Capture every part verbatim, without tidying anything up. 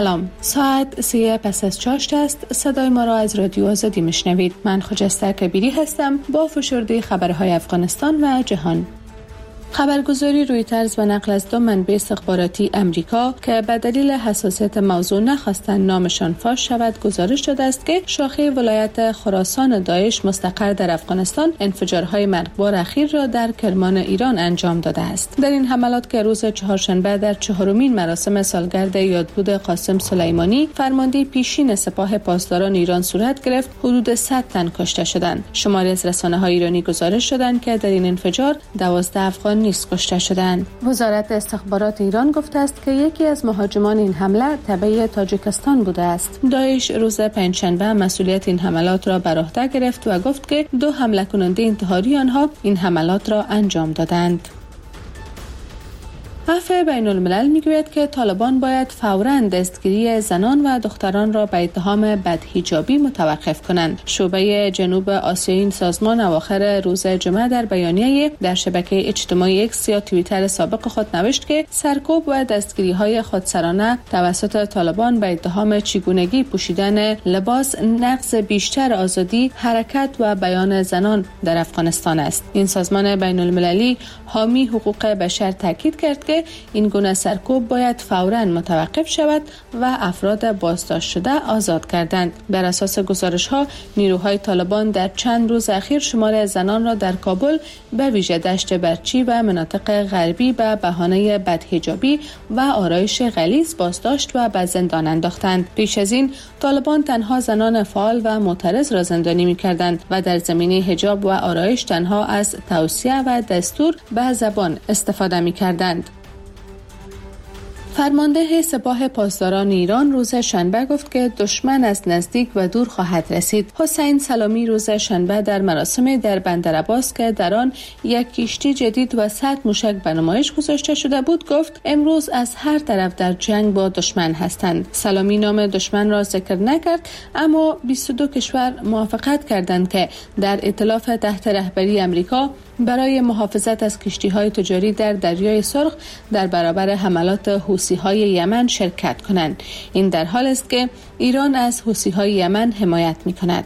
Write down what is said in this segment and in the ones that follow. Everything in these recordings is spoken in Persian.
سلام، ساعت سه پس از چاشت است. صدای ما را از رادیو آزادی میشنوید. من خجسته کبیری هستم با فشرده خبرهای افغانستان و جهان. خبرگزاری رویترز و نقل از دو منبع استخباراتی امریکا که به دلیل حساسیت موضوع نخواستند نامشان فاش شود گزارش داده است که شاخه ولایت خراسان داعش مستقر در افغانستان انفجارهای مرگبار اخیر را در کرمان ایران انجام داده است. در این حملات که روز چهارشنبه در چهارمین مراسم سالگرد یادبود قاسم سلیمانی فرمانده پیشین سپاه پاسداران ایران صورت گرفت، حدود صد تن کشته شدند. شماری از رسانه‌های ایرانی گزارش دادند که در این انفجار دوازده افغان نیز کشته شدند. وزارت استخبارات ایران گفته است که یکی از مهاجمان این حمله تبع تاجیکستان بوده است. داعش روز پنجشنبه مسئولیت این حملات را بر عهده گرفت و گفت که دو حمله کننده انتحاری آنها این حملات را انجام دادند. عفو بین الملل میگوید که طالبان باید فوراً دستگیری زنان و دختران را به اتهام بدحجابی متوقف کنند. شعبه جنوب آسیایی این سازمان اواخر روز جمعه در بیانیه در شبکه اجتماعی اکس یا توییتر سابق خود نوشت که سرکوب و دستگیری‌های خودسرانه توسط طالبان به اتهام چگونگی پوشیدن لباس نقض بیشتر آزادی حرکت و بیان زنان در افغانستان است. این سازمان بین المللی حامی حقوق بشر تاکید کرد که این گونه سرکوب باید فوراً متوقف شود و افراد بازداشت شده آزاد کردند. بر اساس گزارش‌ها نیروهای طالبان در چند روز اخیر شمار زنان را در کابل به ویژه دشت برچی و مناطق غربی به بهانه بدحجابی و آرایش غلیظ بازداشت و به زندان انداختند. پیش از این طالبان تنها زنان فعال و معترض را زندانی می‌کردند و در زمینه حجاب و آرایش تنها از توصیه و دستور به زبان استفاده می‌کردند. فرمانده سپاه پاسداران ایران روز شنبه گفت که دشمن از نزدیک و دور خواهد رسید. حسین سلامی روز شنبه در مراسم در بندر عباس که در آن یک کشتی جدید و صد موشک به نمایش گذاشته شده بود گفت امروز از هر طرف در جنگ با دشمن هستند. سلامی نام دشمن را ذکر نکرد، اما بیست و دو کشور موافقت کردند که در ائتلاف تحت رهبری امریکا برای محافظت از کشتی‌های تجاری در دریای سرخ در برابر حملات حوثی‌های یمن شرکت کنند. این در حال است که ایران از حوثی‌های یمن حمایت می‌کند.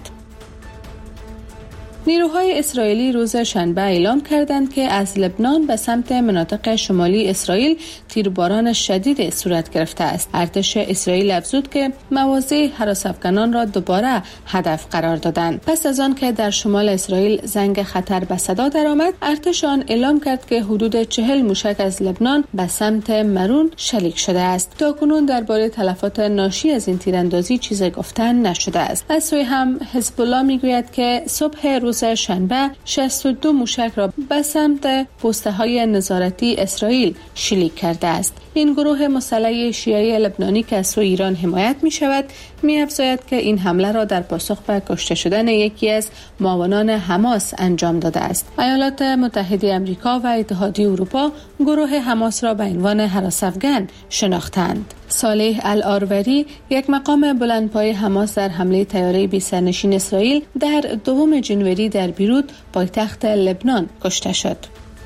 نیروهای اسرائیلی روز شنبه اعلام کردند که از لبنان به سمت مناطق شمالی اسرائیل تیرباران شدید صورت گرفته است. ارتش اسرائیل افزود که مواضع هراس افغانان را دوباره هدف قرار دادند. پس از آن که در شمال اسرائیل زنگ خطر به صدا درآمد، ارتش آن اعلام کرد که حدود چهل موشک از لبنان به سمت مرون شلیک شده است. تاکنون درباره تلفات ناشی از این تیراندازی چیزی گفتن نشده است. از سوی هم حزب الله میگوید که صبح روز شنبه شصت و دو موشک را به سمت پست‌های نظارتی اسرائیل شلیک کرده است. این گروه مسلح شیعه لبنانی که از سوی ایران حمایت می شود می افزاید که این حمله را در پاسخ به کشته شدن یکی از معاونان حماس انجام داده است. ایالات متحده آمریکا و اتحادیه اروپا گروه حماس را به عنوان هراس افغان شناختند. صالح الآروری یک مقام بلندپایه حماس در حمله طیاره بی سرنشین اسرائیل در دوم جنوری در بیروت پایتخت لبنان کشته شد.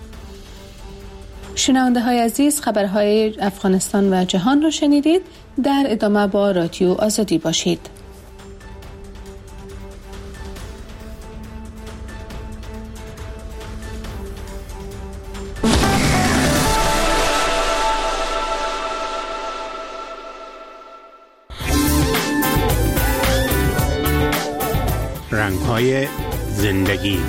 شنونده های عزیز، خبرهای افغانستان و جهان را شنیدید. در ادامه با رادیو آزادی باشید. رنگ‌های زندگی.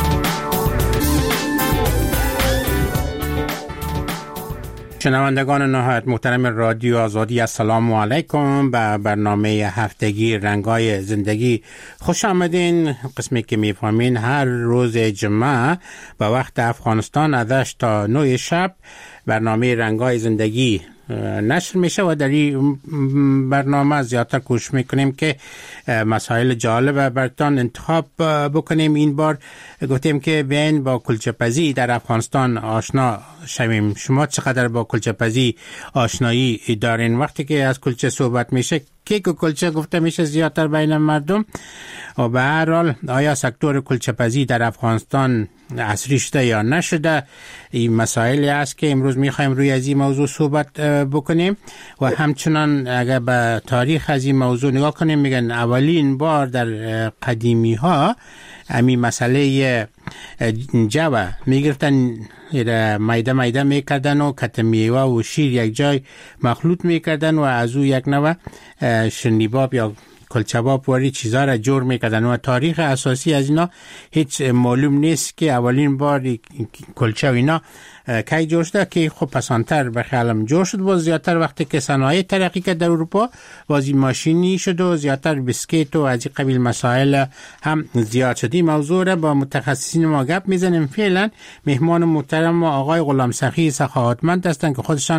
شنوندگان نهایت محترم رادیو آزادی، السلام علیکم. به برنامه هفتگی رنگ‌های زندگی خوش آمدین. قسمی که میفهمین هر روز جمعه به وقت افغانستان از هشت تا نه شب برنامه رنگ‌های زندگی نشر میشه و در این برنامه زیادتر کوشش میکنیم که مسائل جالب براتون انتخاب بکنیم. این بار گفتیم که بیاین با کلچه پزی در افغانستان آشنا شویم. شما چقدر با کلچه پزی آشنایی دارین؟ وقتی که از کلچه صحبت میشه، کیک و کلچه گفته میشه زیادتر بین مردم، و به هر حال آیا سکتور کلچه پزی در افغانستان عصری شده یا نشده. این مسائلی است که امروز میخوایم روی از این موضوع صحبت بکنیم و همچنان اگر به تاریخ از این موضوع نگاه کنیم میگن اولین بار در قدیمی ها همین مسئله جوا میگرفتن میده میده میکردن و کت میوه و شیر یک جای مخلوط میکردن و از او یک نوع شنیباب یا کلچباب واری چیزا را جور میکردن و تاریخ اساسی از اینا هیچ معلوم نیست که اولین بار کلچه و اینا کی جور شده که خب پسانتر به خیالم جور شد و زیادتر وقتی که صنایع ترقی کرد در اروپا بازی ماشینی شد و زیادتر بسکیت و از این قبیل مسائل هم زیاد شد. این موضوع را با متخصصین ما گپ میزنیم. فعلا مهمان محترم آقای غلام سخی سخاوتمند هستند که خودشان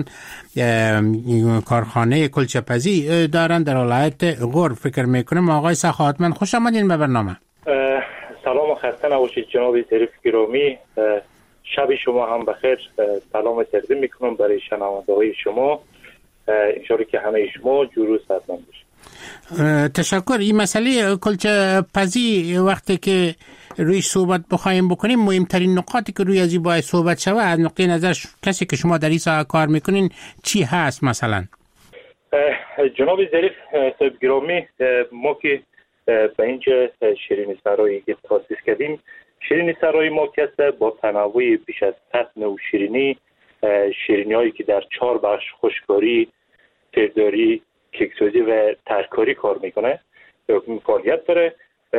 کارخانه کلچه پزی دارن در ولایت غور. فکر میکنم آقای سخاوتمند خوش آمدین به برنامه. سلام و خسته نباشید جناب ظریف گرامی. شب شما هم بخیر. سلام تقدیم میکنم برای شنونده های شما. انشاءالله که همه شما جور صحتمند باشید. تشکر. این مسئله کلچه پزی وقتی که روی صحبت بخوایم بکنیم مهمترین نقاطی که روی ازی باید صحبت شود از نقطه نظر کسی که شما در این ساعت کار میکنین چی هست مثلا؟ جناب ظریف صاحب گرامی، ما که به اینجا شیرینی سرایی که تاسیس کردیم، شیرینی سرای ما که با تنوع بیش از صد نوع شیرینی شیرینی هایی که در چهار بخش خشکاری، ترداری، کیکسازی و ترکاری کار میکنه فعالیت داره.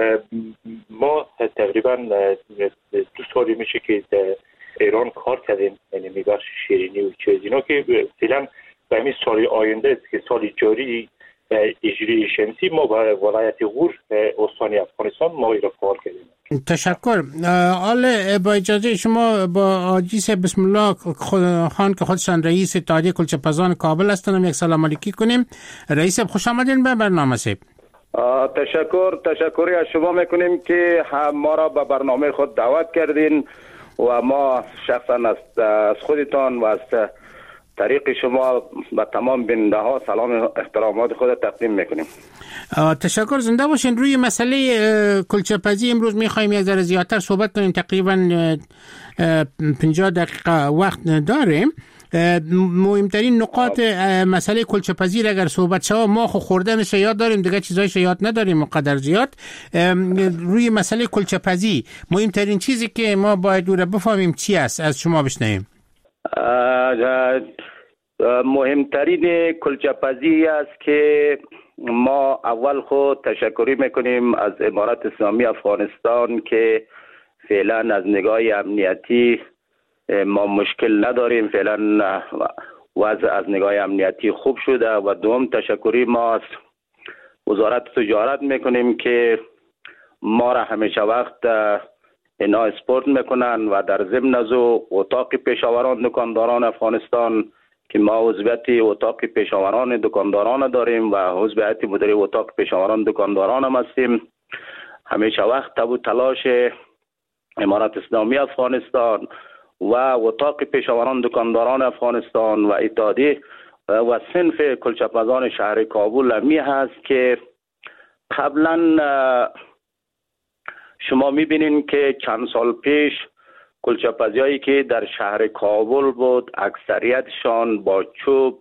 ما تقریبا دو سالی میشه که در ایران کار کردیم، یعنی میبخش شیرینی و چیز اینا که فعلا به همین سال آینده است که سال جاری اجری شمسی ما با ولایت غور استان افغانستان ما را فعال کردیم. تشکر. حالا با اجازه شما با آجیس بسم الله خان که خودشان رئیس اتحادیه کلچه پزان کابل هستند یک سلام علیکی کنیم. رئیس خوش آمدین به برنامه سیب. تشکر تشکری از شما میکنیم که ما را به برنامه خود دعوت کردین و ما شخصا از خودتان و از طریق شما به تمام بیننده ها سلام احترامات خود تقدیم میکنیم. تشکر. زنده باشین. روی مسئله کلچه پزی امروز میخوایم یک ذره زیادتر صحبت کنیم. تقریبا پنجاه دقیقه وقت داریم. مهمترین نقاط مسئله کلچه پزی اگر صحبت شود ما خو خوردنش یاد داریم، دیگه چیزایش یاد نداریم مقدر زیاد. روی مسئله کلچه پزی مهمترین چیزی که ما باید رو بفهمیم چی است از شما بشنویم. مهمترین کلچه پزی است که ما اول خود تشکری میکنیم از امارت اسلامی افغانستان که فعلا از نگاه امنیتی ما مشکل نداریم، فعلا وضع از نگاه امنیتی خوب شده. و دوم تشکری ما از وزارت تجارت میکنیم که ما را همیشه وقت اینا اسپورت میکنن و در ضمن از اتاق پیشاوران دکانداران افغانستان که ما عضویت اتاق پیشاوران دکانداران داریم و عضویت مدیر اتاق پیشاوران دکانداران هم هستیم، همیشه وقت تب و تلاش امارت اسلامی افغانستان و اتاق پیشاوران دکانداران افغانستان و اتحادیه و صنف کلچه پزان شهر کابل همی هست که قبلا شما میبینین که چند سال پیش کلچه پزیایی که در شهر کابل بود اکثریتشان با چوب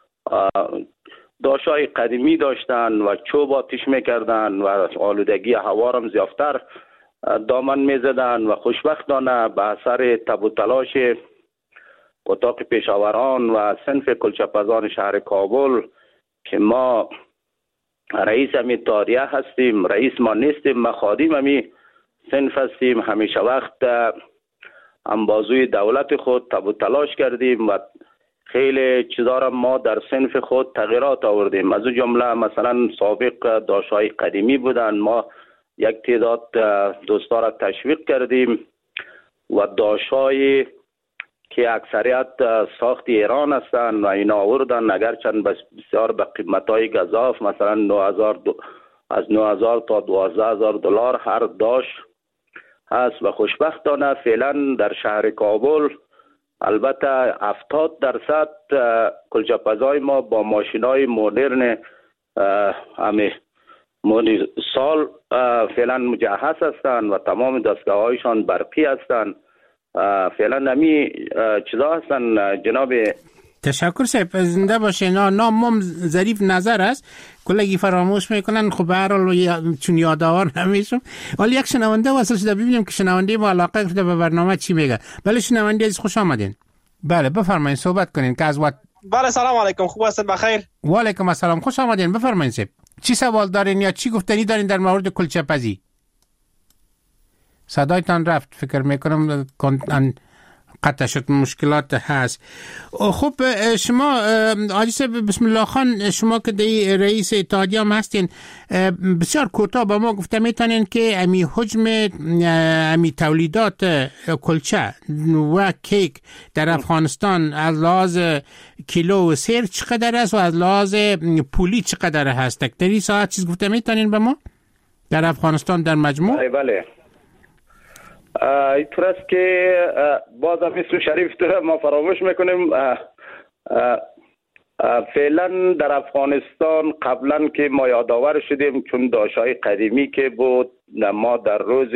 داشای قدیمی داشتن و چوب آتش میکردن و آلودگی هوا را زیافتر دامن میزدن و خوشبختانه به اثر تب و تلاش اتاق پیشاوران و صنف کلچه پزان شهر کابل که ما رئیس همی اتحادیه هستیم، رئیس ما نیستیم، ما خادم همی صنف هستیم، همیشه وقت انبازوی دولت خود تب و تلاش کردیم و خیلی چیزا را ما در صنف خود تغییرات آوردیم. از اون جمله مثلا سابق داشتهای قدیمی بودن، ما یک تعداد دوستا را تشویق کردیم و داشتهای که اکثریت ساخت ایران هستند و اینا آوردن، اگرچند بسیار به قیمتهای گزاف، مثلا نه هزار دو... از نه هزار تا دوازده هزار دلار هر داشت هست و خوشبختانه فعلا در شهر کابل البته هفتاد درصد کلچه پزای ما با ماشینای مدرن همه سال فعلا مجهز هستند و تمام دستگاه هایشان برقی هستند. فعلا نمی چیزا هستن جناب. تشکر صاحب، زنده باشه. نه نامم ظریف نظر است، کلگی فراموش میکنن. خب به هر حال چون یادآور نمیشم. ولی یک شنونده واسه شده، ببینیم که شنونده با علاقه شده به برنامه چی میگه. بله شنونده عزیز خوش آمدین. بله بفرمایید صحبت کنین که از وقت. بله سلام علیکم، خوب هستید؟ بخیر. و علیکم السلام، خوش آمدین. بفرمایید صاحب، چی سوال دارین یا چی گفتنی دارین در مورد کلچه پزی؟ صدایتان رفت، فکر میکنم قطع شد، مشکلات هست. خب شما حاجی صاحب بسم الله خان، شما که دی رئیس اتحادیه هم هستین، بسیار کوتاه با ما گفته میتونین که امی حجم امی تولیدات کلچه و کیک در افغانستان از لحاظ کیلو و سیر چقدر است و از لحاظ پولی چقدر هست؟ در این ساعت چیز گفته میتونین به ما در افغانستان در مجموع؟ بله بله اینطور است که باز هم اسم شریف تو ما فراموش میکنیم. فعلا در افغانستان قبلا که ما یادآور شدیم، چون داشتهای قدیمی که بود، ما در روز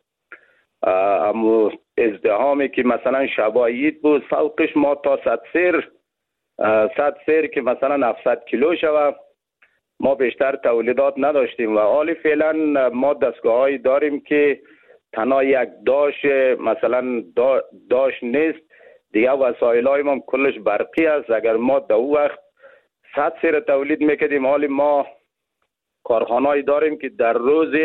ازدحامی که مثلا شبایید بود، فوقش ما تا صد سیر صد سیر که مثلا هفتصد کیلو شود، ما بیشتر تولیدات نداشتیم. و حالی فعلا ما دستگاه‌هایی داریم که تنها یک داش مثلا داش نیست دیگه، وسایل های ما کلش برقی است. اگر ما در اون وقت صد سیر تولید میکردیم، حالی ما کارخانه‌ای داریم که در روز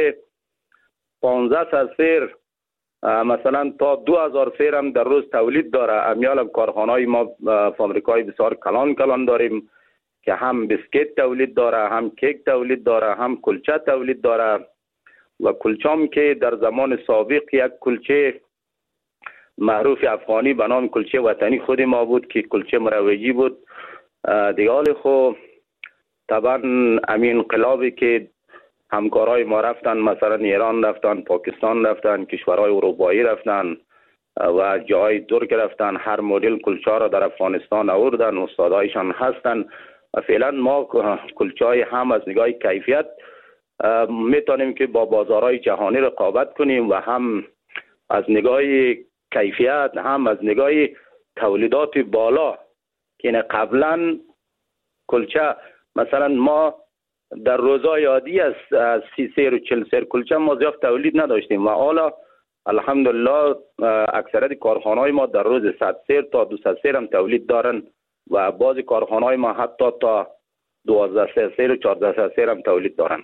پانزده سیر مثلا تا دو هزار سیر هم در روز تولید داره. امیال هم کارخانه‌ای ما فابریکای بسیار کلان کلان داریم که هم بسکیت تولید داره، هم کیک تولید داره، هم کلچه تولید داره. و کلچام که در زمان سابق یک کلچه معروف افغانی به نام کلچه وطنی خود ما بود که کلچه مروجی بود دیگه. حال خب طبعا امین انقلابی که همکارای ما رفتن، مثلا ایران رفتن، پاکستان رفتن، کشورهای اروپایی رفتن و جای ترک رفتن، هر مدل کلچه را در افغانستان آوردن، استادایشان هستن. و فعلا ما کلچه های هم از نگاه کیفیت میتونیم که با بازارهای جهانی رقابت کنیم و هم از نگاه کیفیت هم از نگاه تولیدات بالا که قبلا کلچه مثلا ما در روزهای عادی از سی سیر و چل سیر کلچه ما زیاد تولید نداشتیم و حالا الحمدلله اکثریت کارخانه‌های ما در روز صد سیر تا دویست سیر هم تولید دارن و بعضی کارخانه‌های ما حتی تا دوازده سیر و چهارده سیر هم تولید دارن.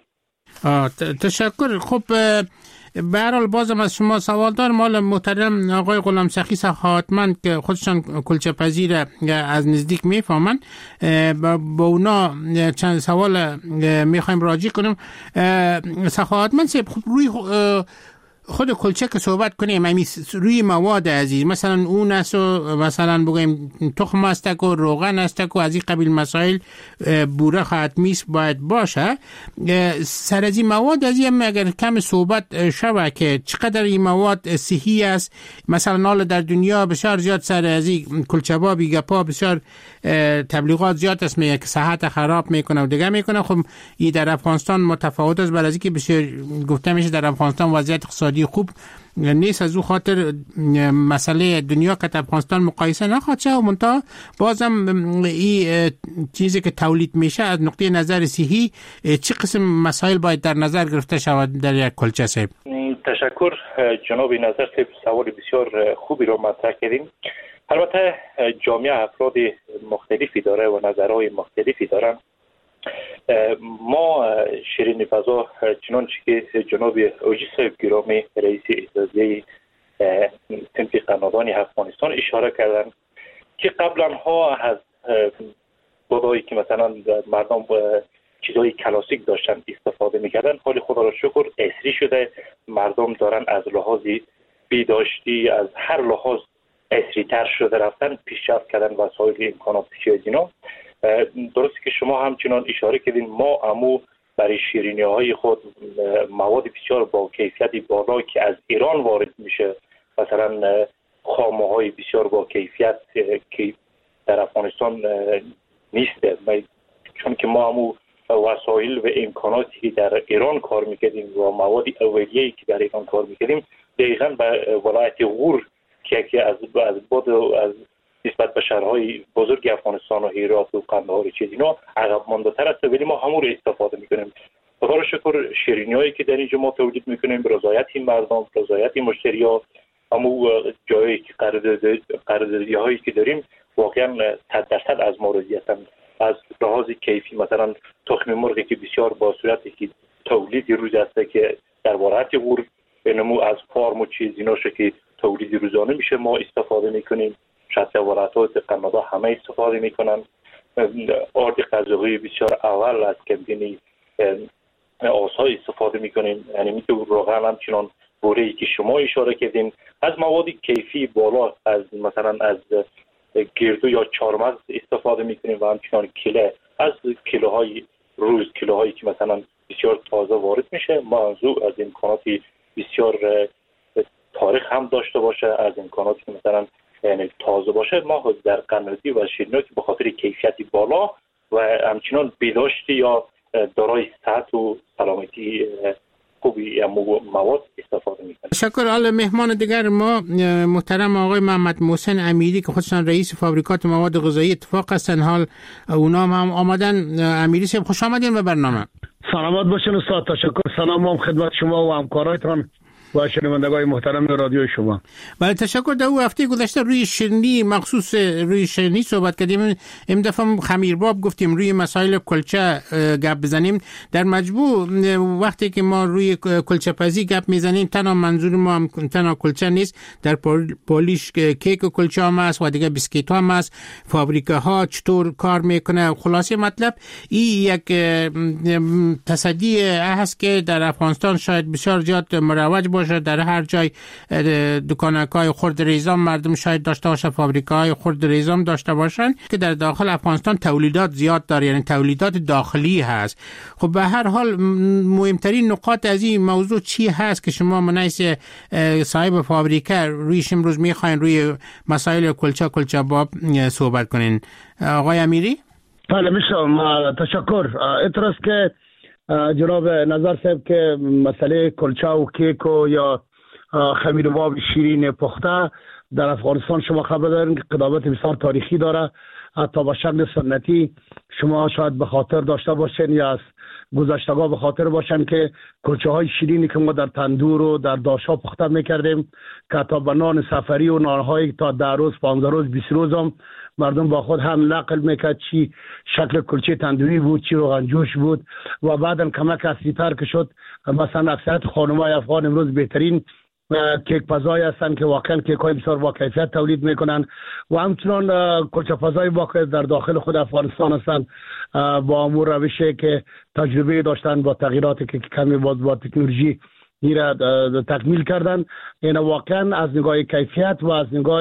تشکر. خب به هر حال بازم از شما سوال دارم. مال محترم آقای غلام سخی سخاوتمند که خودشان کلچه پزیر از نزدیک میفهمن، با اونا چند سوال میخوایم راجع کنیم. سخاوتمند صاحب، خب روی خود کلچه که صحبت کنیم، همی روی مواد عزیز مثلا اون است و مثلا بگویم تخم است و روغن است و از این قبیل مسائل بوره حتمیست باید باشه. سر از این مواد از این اگر کم صحبت شوه که چقدر این مواد صحی است. مثلا حالا در دنیا بسیار زیاد سر از این کلچه با بیگپا بسیار تبلیغات زیاد است میگه که صحت خراب میکنه و دیگه میکنه. خب این در افغانستان متفاوت است، برای اینکه بسیار گفته میشه در افغانستان وضعیت اقتصادی خوب نیست، از او خاطر مسئله دنیا که افغانستان مقایسه نخواهد شد. و منتها بازم این چیزی که تولید میشه از نقطه نظر صحی چه قسم مسائل باید در نظر گرفته شود در یک کلچه صاحب؟ تشکر جناب نظر صاحب، سوال بسیار خوبی رو مطرح کردیم. البته جامعه افراد مختلفی داره و نظرهای مختلفی دارن. ما شیرین فضا چنانچه که جناب اوجی صاحب گرامی رئیس اتحادیه صنف قنادان افغانستان اشاره کردن که قبلا ها از بودایی که مثلا مردم چیزهای کلاسیک داشتن استفاده میکردن، حال خدا را شکر عصری شده، مردم دارن از لحاظ بیداشتی از هر لحاظ عصری تر شده رفتن، پیشرفت کردن وسایل امکانات چیز اینا. درسته که شما همچنان اشاره کردین ما امو برای شیرینی های خود مواد بسیار با کیفیت بالا که از ایران وارد میشه، مثلا خامه های بسیار با کیفیت که در افغانستان نیست، چون که ما امو وسایل و امکاناتی که در ایران کار میکردیم و مواد اولیه‌ای که در ایران کار میکردیم دقیقاً به ولایت غور که از از بود از نسبت به شهرهای بزرگ افغانستان و هرات و قندهار چیز اینا عقب مانده تر است، ولی ما همون رو استفاده میکنیم. خدا رو شکر شیرینیایی که در اینجا ما تولید میکنیم، رضایت مردم، رضایت مشتری‌ها، همون جایی که قراردادی هایی که داریم واقعا صد درصد از ما راضی هستند. از لحاظ کیفی مثلا تخم مرغی که بسیار با صورتی که تولید روز است که در ولایت غور نمو از فارم و چیز اینا که تولید روزانه میشه ما استفاده میکنیم. شاید ولایات کانادا همه استفاده میکنن. آرد غذایی بسیار اول از کمپینی آسای استفاده میکنیم، یعنی میتونه روغن همچنان بوره‌ای که شما اشاره کردین از مواد کیفی بالا از مثلا از گردو یا چارمغز استفاده میکنیم و همچنان کله از کیلوهای روز کیلوهایی که مثلا بسیار تازه وارد میشه. ما از از امکاناتی بسیار تاریخ هم داشته باشه، از امکاناتی که مثلا یعنی تازه باشه ما در قنادی و شیرینی که به خاطر کیفیتی بالا و همچنان بهداشتی یا دارای صحت و سلامتی خوبی مواد استفاده میکنه. تشکر. حالا مهمان دیگر ما محترم آقای محمد محسن امیری که خودشان رئیس فابریکات مواد غذایی اتفاق هستن، حال اونا هم آمدن. امیری صاحب خوش آمدین به برنامه. سلامت باشین استاد. تشکر. سلام هم خدمت شما و همکارایتان و شنوندگان محترم رادیو شما. بله تشکر. در او هفته گذشته روی شیرینی مخصوص روی شیرینی صحبت کردیم. این دفعه خمیرباب گفتیم، روی مسائل کلچه گپ بزنیم. در مجموع وقتی که ما روی کلچه پزی گپ میزنیم تنها منظور ما هم تنها کلچه نیست، در پولیش کیک و کلچه هم هست و دیگه بیسکیت هم هست. فابریکه ها چطور کار میکنه. خلاصه مطلب این یک تصدی هست که در افغانستان شاید بسیار زیاد مروج باشه. در هر جای دکانکای خرد ریزام مردم شاید داشته باشه، فابریکای خرد ریزام داشته باشن که در داخل افغانستان تولیدات زیاد داره، یعنی تولیدات داخلی هست. خب به هر حال مهمترین نقاط از این موضوع چی هست که شما منیس صاحب فابریکه رویش امروز میخواین روی مسائل کلچه کلچه باب صحبت کنین؟ آقای امیری؟ بله میشم. تشکر. اعتراض که جناب نظر صاحب که مسئله کلچه و کیک و یا خمیر باب شیرین پخته در افغانستان شما خبر دارین که قدامت بسیار تاریخی داره. حتی با شکل سنتی شما شاید به خاطر داشته باشین یا از گذشتگاه به خاطر باشن که کلچه های شیرینی که ما در تندور و در داشا پخته میکردیم که تا به نان سفری و نانهای تا ده روز پانزده روز بیست روز هم مردم با خود هم نقل میکرد چی شکل کلچه تندوری بود، چی روغن جوش بود و بعدم کمک اصلی‌تر که شد. مثلا اکثریت خانم‌های افغان امروز بهترین کیک پزای هستن که واقعا کیک های بسیار با کیفیت تولید میکنن و همچنان کلچه پزای واقع در داخل خود افغانستان هستن با امور روشی که تجربه داشتن با تغییراتی که کمی با, با تکنولوژی را تکمیل کردن. این واقعا از نگاه کیفیت و از نگاه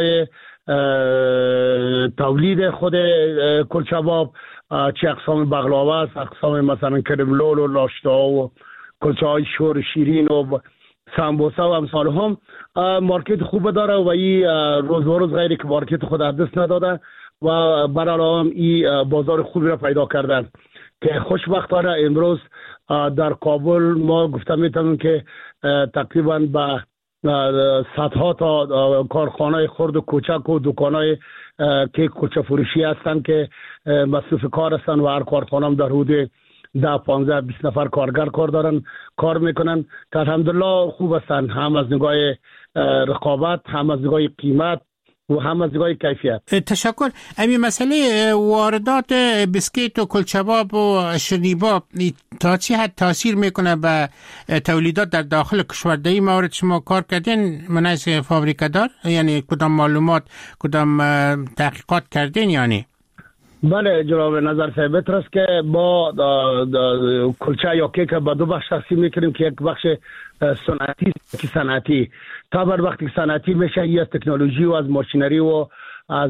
تولید خود کلچه باب چه اقسام بغلاوه است، اقسام مثلا کرملول و لاشتا و کلچه های شور شیرین و سامبوسه و امثال هم مارکت خوب داره و این روز به روز غیری که مارکت خود از دست نداده و برای هم این بازار خوبی را پیدا کردن که خوشبختانه امروز در کابل ما گفته میتونم که تقریبا به صدها تا کارخانه خرد و کوچک و دکانای کیک کوچه فروشی هستند که مصروف کار هستند و هر کارخانه هم در حدود ده پانزده بیست نفر کارگر کار دارن کار میکنن که الحمدلله خوب هستن، هم از نگاه رقابت، هم از نگاه قیمت و هم از نگاه کیفیت. تشکر. امی مسئله واردات بیسکیت و کلچه‌باب و شیرینی‌باب تا چه حد تاثیر میکنه به تولیدات در داخل کشور؟ در این مورد شما کار کردین منیس فابریکه دار؟ یعنی کدام معلومات کدام تحقیقات کردین یعنی؟ بله جناب نظر صاحب، است که با کلچه یا کیک به دو بخش تقسیم میکنیم که یک بخش صنعتی که صنعتی تا بر وقتی صنعتی میشه یا از تکنولوژی و از ماشینری و از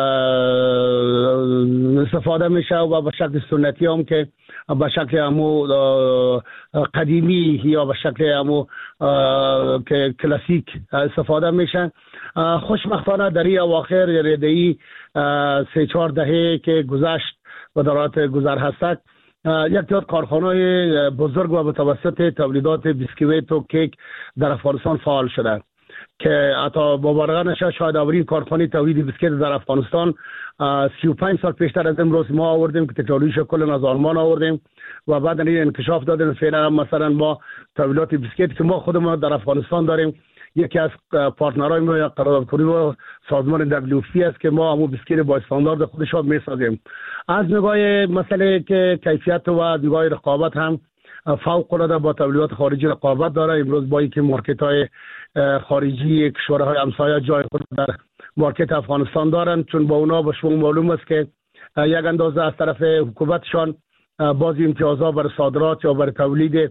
استفاده میشه و به شکل سنتی هم که به شکل همو قدیمی یا به شکل همو که کلاسیک استفاده میشن. خوشبختانه در این اواخر یعنی در این سه چهار دهه که گذشت و دارات گذر هست یک تعداد کارخانه‌های بزرگ و متوسط تولیدات بیسکویت و کیک در افغانستان فعال شده که حتی باورانه نشه شاید اولین کارخانه تولید بیسکویت در افغانستان سی و پنج سال پیشتر از امروز ما آوردیم که تکنولوژی کل از آلمان آوردیم و بعد این انکشاف دادیم. فعلا مثلا ما تولیدات بیسکویت که ما خودمون در افغانستان داریم، یکی از پارتنرهای ما یا قراردادکنی و سازمان دبلیو اف پی است که ما همون بیسکویت با استاندارد خودش رو میسازیم. از نگاه مسئله که کیفیت و نگاه رقابت هم فوق العاده با تولیدات خارجی رقابت داره. امروز با اینکه مارکت های خارجی کشورهای همسایه جای خود در مارکت افغانستان دارن، چون با اونا به شما معلوم است که یک اندازه از طرف حکومتشان بعضی امتیازات برای صادرات یا برای تولید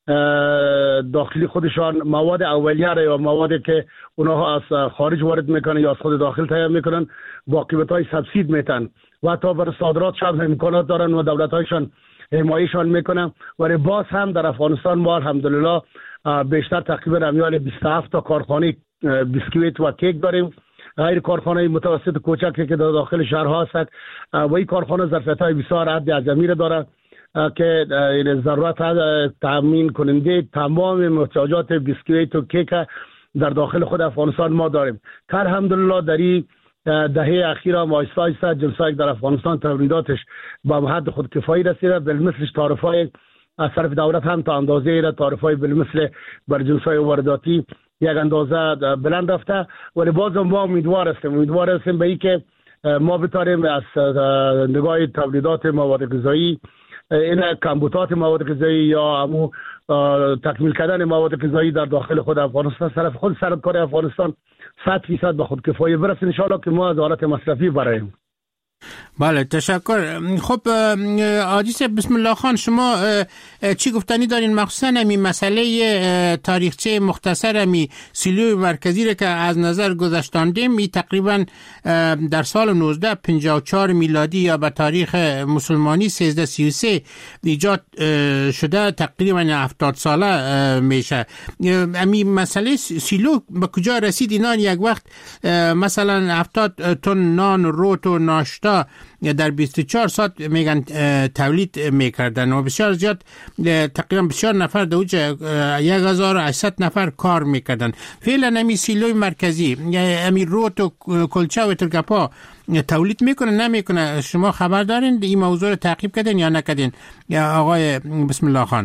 داخلی خودشان مواد اولیه یا موادی که اونها از خارج وارد میکنن یا از خود داخل تهیه میکنن با قیمت‌های سبسید میتن و حتی برای صادرات شب امکانات دارن و دولت‌هایشان حمایتشان میکنن. ولی باز هم در افغانستان ما الحمدلله بیشتر تقریبا امیال بیست و هفت تا کارخانه بیسکویت و کیک داریم. غیر کارخانه متوسط کوچکی که در داخل شهرها هست و این کارخانه ظرفیت‌های بسیار حد اعظمی داره که ضرورت تامین کننده تمام محتاجات بیسکویت و کیک در داخل خود افغانستان ما داریم که الحمدلله در این دهه اخیره ما آیسته آیسته جنسایی در افغانستان تولیداتش با حد خود کفایی رسیده. بالمثلش تعرفه‌های از طرف دولت هم تا اندازه را تعرفه‌های بالمثل بر جنسای وارداتی یک اندازه بلند رفته. ولی باز ما امیدوار هستیم امیدوار هستیم به اینکه ما بتاریم از نگاه تولیدات مواد غذایی این کمبودات مواد غذایی یا همون تکمیل کردن مواد غذایی در داخل خود افغانستان طرف خود سرکار افغانستان صد درصد به خود کفایه برسه ان شاء الله که ما از حالت مصرفی برایم. بله تشکر. خب عادیس بسم الله خان، شما چی گفتنی دارین مخصوصا همین مسئله تاریخچه مختصر همین سیلو مرکزی را که از نظر گذاشتاندیم؟ می تقریبا در سال نوزده پنجاه و چهار میلادی یا به تاریخ مسلمانی سیزده سی و سه ایجاد شده، تقریبا هفتاد ساله میشه. همین مسئله سیلو به کجا رسید؟ اینا یک وقت مثلا هفتاد تن نان روت و ناشتا در بیست و چهار ساعت میگن تولید میکردن و بسیار زیاد تقریبا بسیار نفر در اوج یک هزار و هشتصد نفر کار میکردن. فعلا همی سیلوی مرکزی همی روت و کلچه و تلگپا تولید میکنه نمیکنه؟ شما خبر دارین این موضوع رو تعقیب کردین یا نکردین یا آقای بسم الله خان؟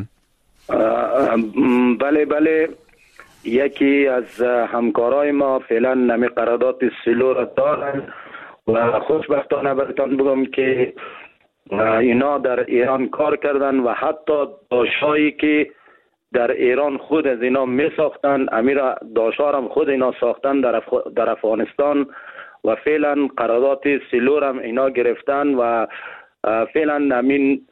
بله بله، یکی از همکارای ما فعلا نمی قرارداد سیلو را دارن و خوشبختانه براتون بگم که اینا در ایران کار کردن و حتی داشایی که در ایران خود از اینا می ساختن، امیر داشارم خود اینا ساختن در, اف... در افغانستان و فعلا قرارداد سیلو هم اینا گرفتن و فعلا همین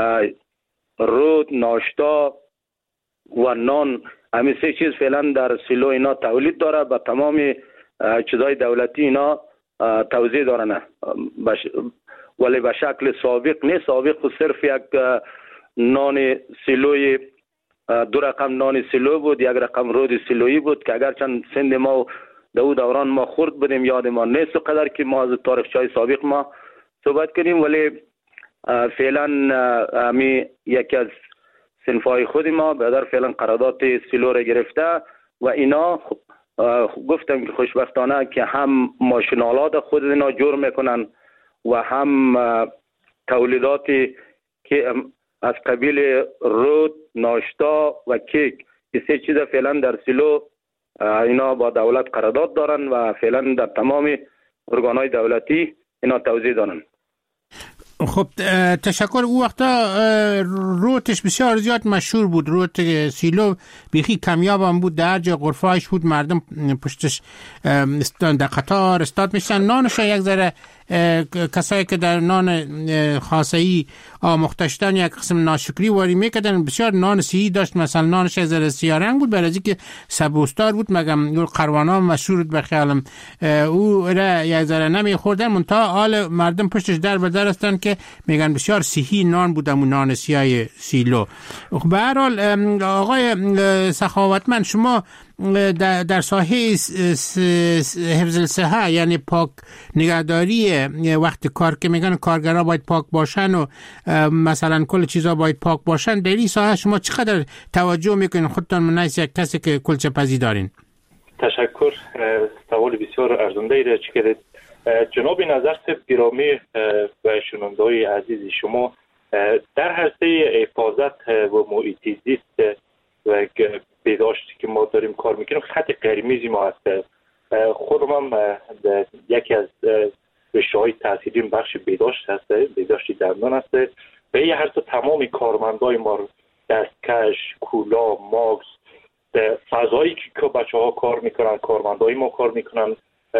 رود ناشتا و نان همین سه چیز فعلا در سیلو اینا تولید داره. با تمام چیزای دولتی اینا توزیع دارن بش... ولی به شکل سابق نیست. سابق خود صرف یک نان سیلوی دو رقم نان سیلو بود، یک رقم رود سیلویی بود که اگرچند سند ما در اون دوران ما خورد بودیم یاد ما نیست قدر که ما از تاریخچه‌های سابق ما صحبت کنیم. ولی فعلا همی یکی از صنفای خود ما بدر فعلا قرارداد سیلو را گرفته و اینا گفتم که خوشبختانه که هم ماشینالات خود اینا جور میکنن و هم تولیداتی که از قبیل رود ناشتا و کیک این سه چیز فعلا در سیلو اینا با دولت قرارداد دارن و فعلا در تمام ارگانهای دولتی اینا توزیع دارن. خب تشکر. او وقتا روتش بسیار زیاد مشهور بود، روت سیلو بیخی کمیاب هم بود، در جا غرفه‌اش بود، مردم پشتش در قطار استاد میشن. نانش یک ذره کسایی که در نان خاصه‌ای آموخته شدن یک قسم ناشکری واری میکردن. بسیار نان سیاهی داشت، مثلا نانش یک ذره سیاه رنگ بود برای اینکه سبوستار بود، مگم قروانا مشهور به خیالم او را یک ذره نمیخوردن، منتها حال مردم پشتش در به در هستن که میگن بسیار سیاهی نان بود، اون نان سیاه سیلو. به هر حال آقای سخاوتمند، شما در, در ساحه حفظ الصحه یعنی پاک نگهداری وقت کار که میگن کارگرها باید پاک باشن و مثلا کل چیزا باید پاک باشن، در این ساحه شما چقدر توجه میکنین خودتان من از یک کسی که کلچه پزی دارین؟ تشکر، سوال بسیار ارزنده ای را کردید. جناب نظر صاحب گرامی و شنونده‌های عزیز شما، در حوزه حفاظت و محیط زیست و بهداشتی که ما داریم کار میکنیم خط قرمزی ما هست. خودم هم یکی از رشته‌های تحصیلیم بخش بهداشت هست، بهداشتی دندان هست. به این هر تمام کارمندای ما، دستکش، کولا، ماکس، فضایی که بچه ها کار میکنن، کارمندای ما کار میکنن،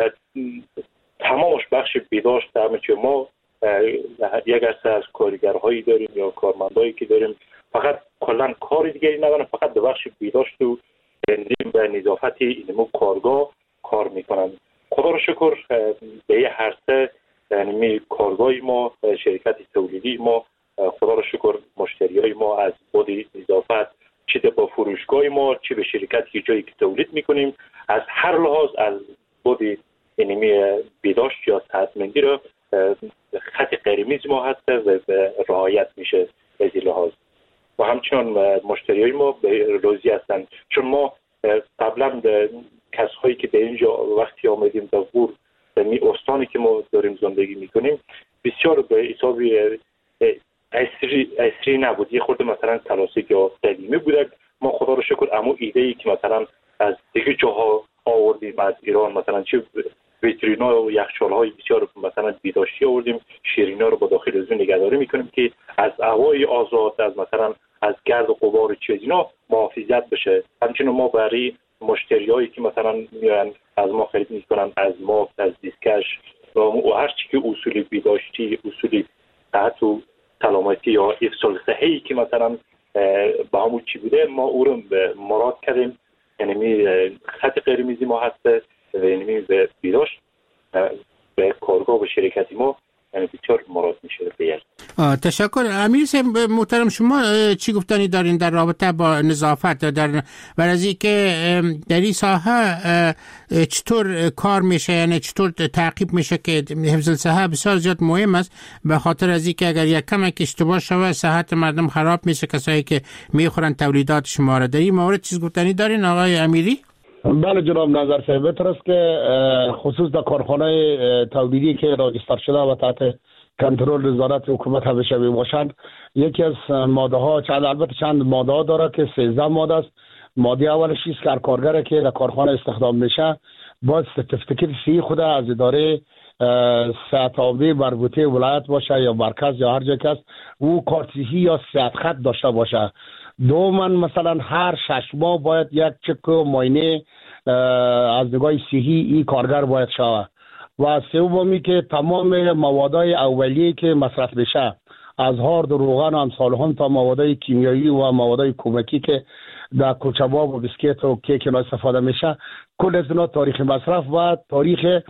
تمامش بخش بهداشت همه چی. ما یک دسته از کارگرهایی داریم یا کارمندایی که داریم فقط کلا کار دیگری ندارن، فقط به بخش بهداشت و و نظافت اینمو کارگاه کار میکنن. خدا رو شکر به یه هر سه یعنی کارگاهی ما، شرکت تولیدی ما، خدا رو شکر مشتریای ما از بود نظافت، چه با فروشگاه ما چه به شرکتی که جایی که تولید میکنیم، از هر لحاظ از بود اینمی بهداشت یا صحتمندی رو خط قرمز ما هست و رعایت میشه از این لحاظ. و همچنان مشتریای ما به راضی هستن، چون ما قبلا کسایی که به اینجا وقتی آمدیم در بور می استانی که ما داریم زندگی میکنیم بسیار به حساب عصری عصری نبود، یه خورده مثلا کلاسیک یا قدیمی بود. ما خدا رو شکر اما ایده ای که مثلا از دیگه جاها آوردیم از ایران، مثلا چه ویترینا و یخچال‌های بسیار مثلا بهداشتی آوردیم، شیرینا رو با داخل از اون نگهداری میکنیم که از هوای آزاد، از مثلا از گرد و غبار چیز اینا محافظت بشه. همچنین ما برای مشتریایی که مثلا میان از ما خرید میکنن، از ما از دیسکش و هر چی که اصول بهداشتی، اصول صحت و سلامتی یا افضال صحی که مثلا با همون چی بوده ما او رو مراد کردیم. یعنی خط قرمزی ما هست و یعنی به بهداشت به کارگاه و شرکتی ما یعنی بسیار مراد میشه بیاد. تشکر. امیر صاحب محترم، شما چی گفتنی دارین در رابطه با نظافت در ورزی که در این ساحه چطور کار میشه، یعنی چطور تعقیب میشه که حفظ الصحه بسیار زیاد مهم است، به خاطر از اینکه اگر یک کمک اشتباه شوه صحت مردم خراب میشه، کسایی که میخورن تولیدات شما را. در این مورد چیز گفتنی دارین آقای امیری؟ بله جناب نظر صاحب، بهتر است که خصوص در کارخانه تولیدی که راجستر شده و تحت کنترل نظارت حکومت همیشه باشند، یکی از ماده ها چند البته چند ماده ها داره که سیزده ماده است. ماده اولش است که کارگر که در کارخانه استخدام میشه باید سرتیفیکیت سی خود از اداره صحت عامه مربوطه ولایت باشه یا مرکز یا هر جای که است، او کارتیهی یا صحت خط داشته باشه. دوما مثلا هر شش ماه باید یک چک معاینه از نگاه صحی این کارگر باید شود. و سومی که تمام موادهای اولیه که مصرف میشه از هارد و روغن و امثال هم تا موادهای کیمیایی و موادهای کمکی که در کلچه‌باب و بسکیت و کیک اینا استفاده میشه، کل از اینا تاریخ مصرف و تاریخ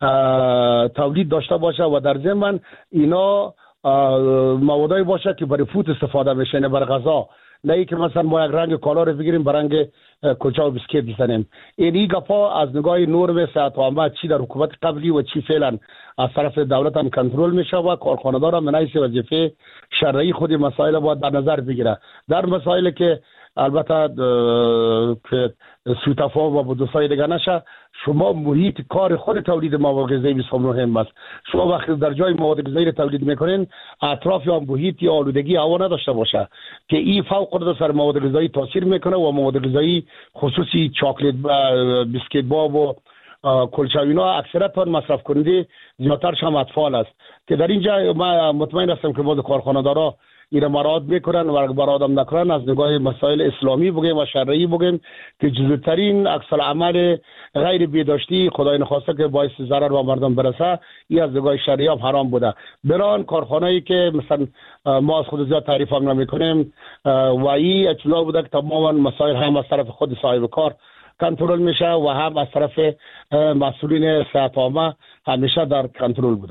تولید داشته باشه و در ضمن اینا موادایی باشه که برای فوت استفاده میشه، نه برای غذا. نه که مثلا ما یک رنگ کالا رو بگیریم به رنگ کلچه و بسکیت بزنیم. این گپا از نگاه نرم صحت عامه چی در حکومت قبلی و چی فعلا از طرف دولت هم کنترل میشه و کارخانه‌دار هم منایس وظیفه شرعی خود مسائل باید در نظر بگیره. در مسائلی که البته که سوء تفاهم و بدوسای دیگه نشه، شما محیط کار خود تولید مواد غذایی بسیار مهم است. شما وقتی در جای مواد غذایی تولید میکنین اطراف یا محیط یا آلودگی هوا نداشته باشه که این فوق العاده سر مواد غذایی تاثیر میکنه و مواد غذایی خصوصی چاکلت بسکیت باب و کلچه اینا اکثرا مصرف کننده زیادترش هم اطفال است که در اینجا من مطمئن هستم که بعضی کارخانه‌دارا اینا مراد میکنن و مراد هم نکنن. از نگاه مسائل اسلامی بگیم و شرعی بگیم که جزوترین عکس العمل غیر بهداشتی خدای نخواسته که باعث ضرر و مردم برسه، این از نگاه شرعی هم حرام بوده. بران کارخانه‌ای که مثلا ما از خود زیاد تعریف هم نمیکنیم و این اطلاع بوده که تمام مسائل هم از طرف خود صاحب کار کنترل میشه و هم از طرف مسئولین صحت عامه همیشه در کنترل بوده.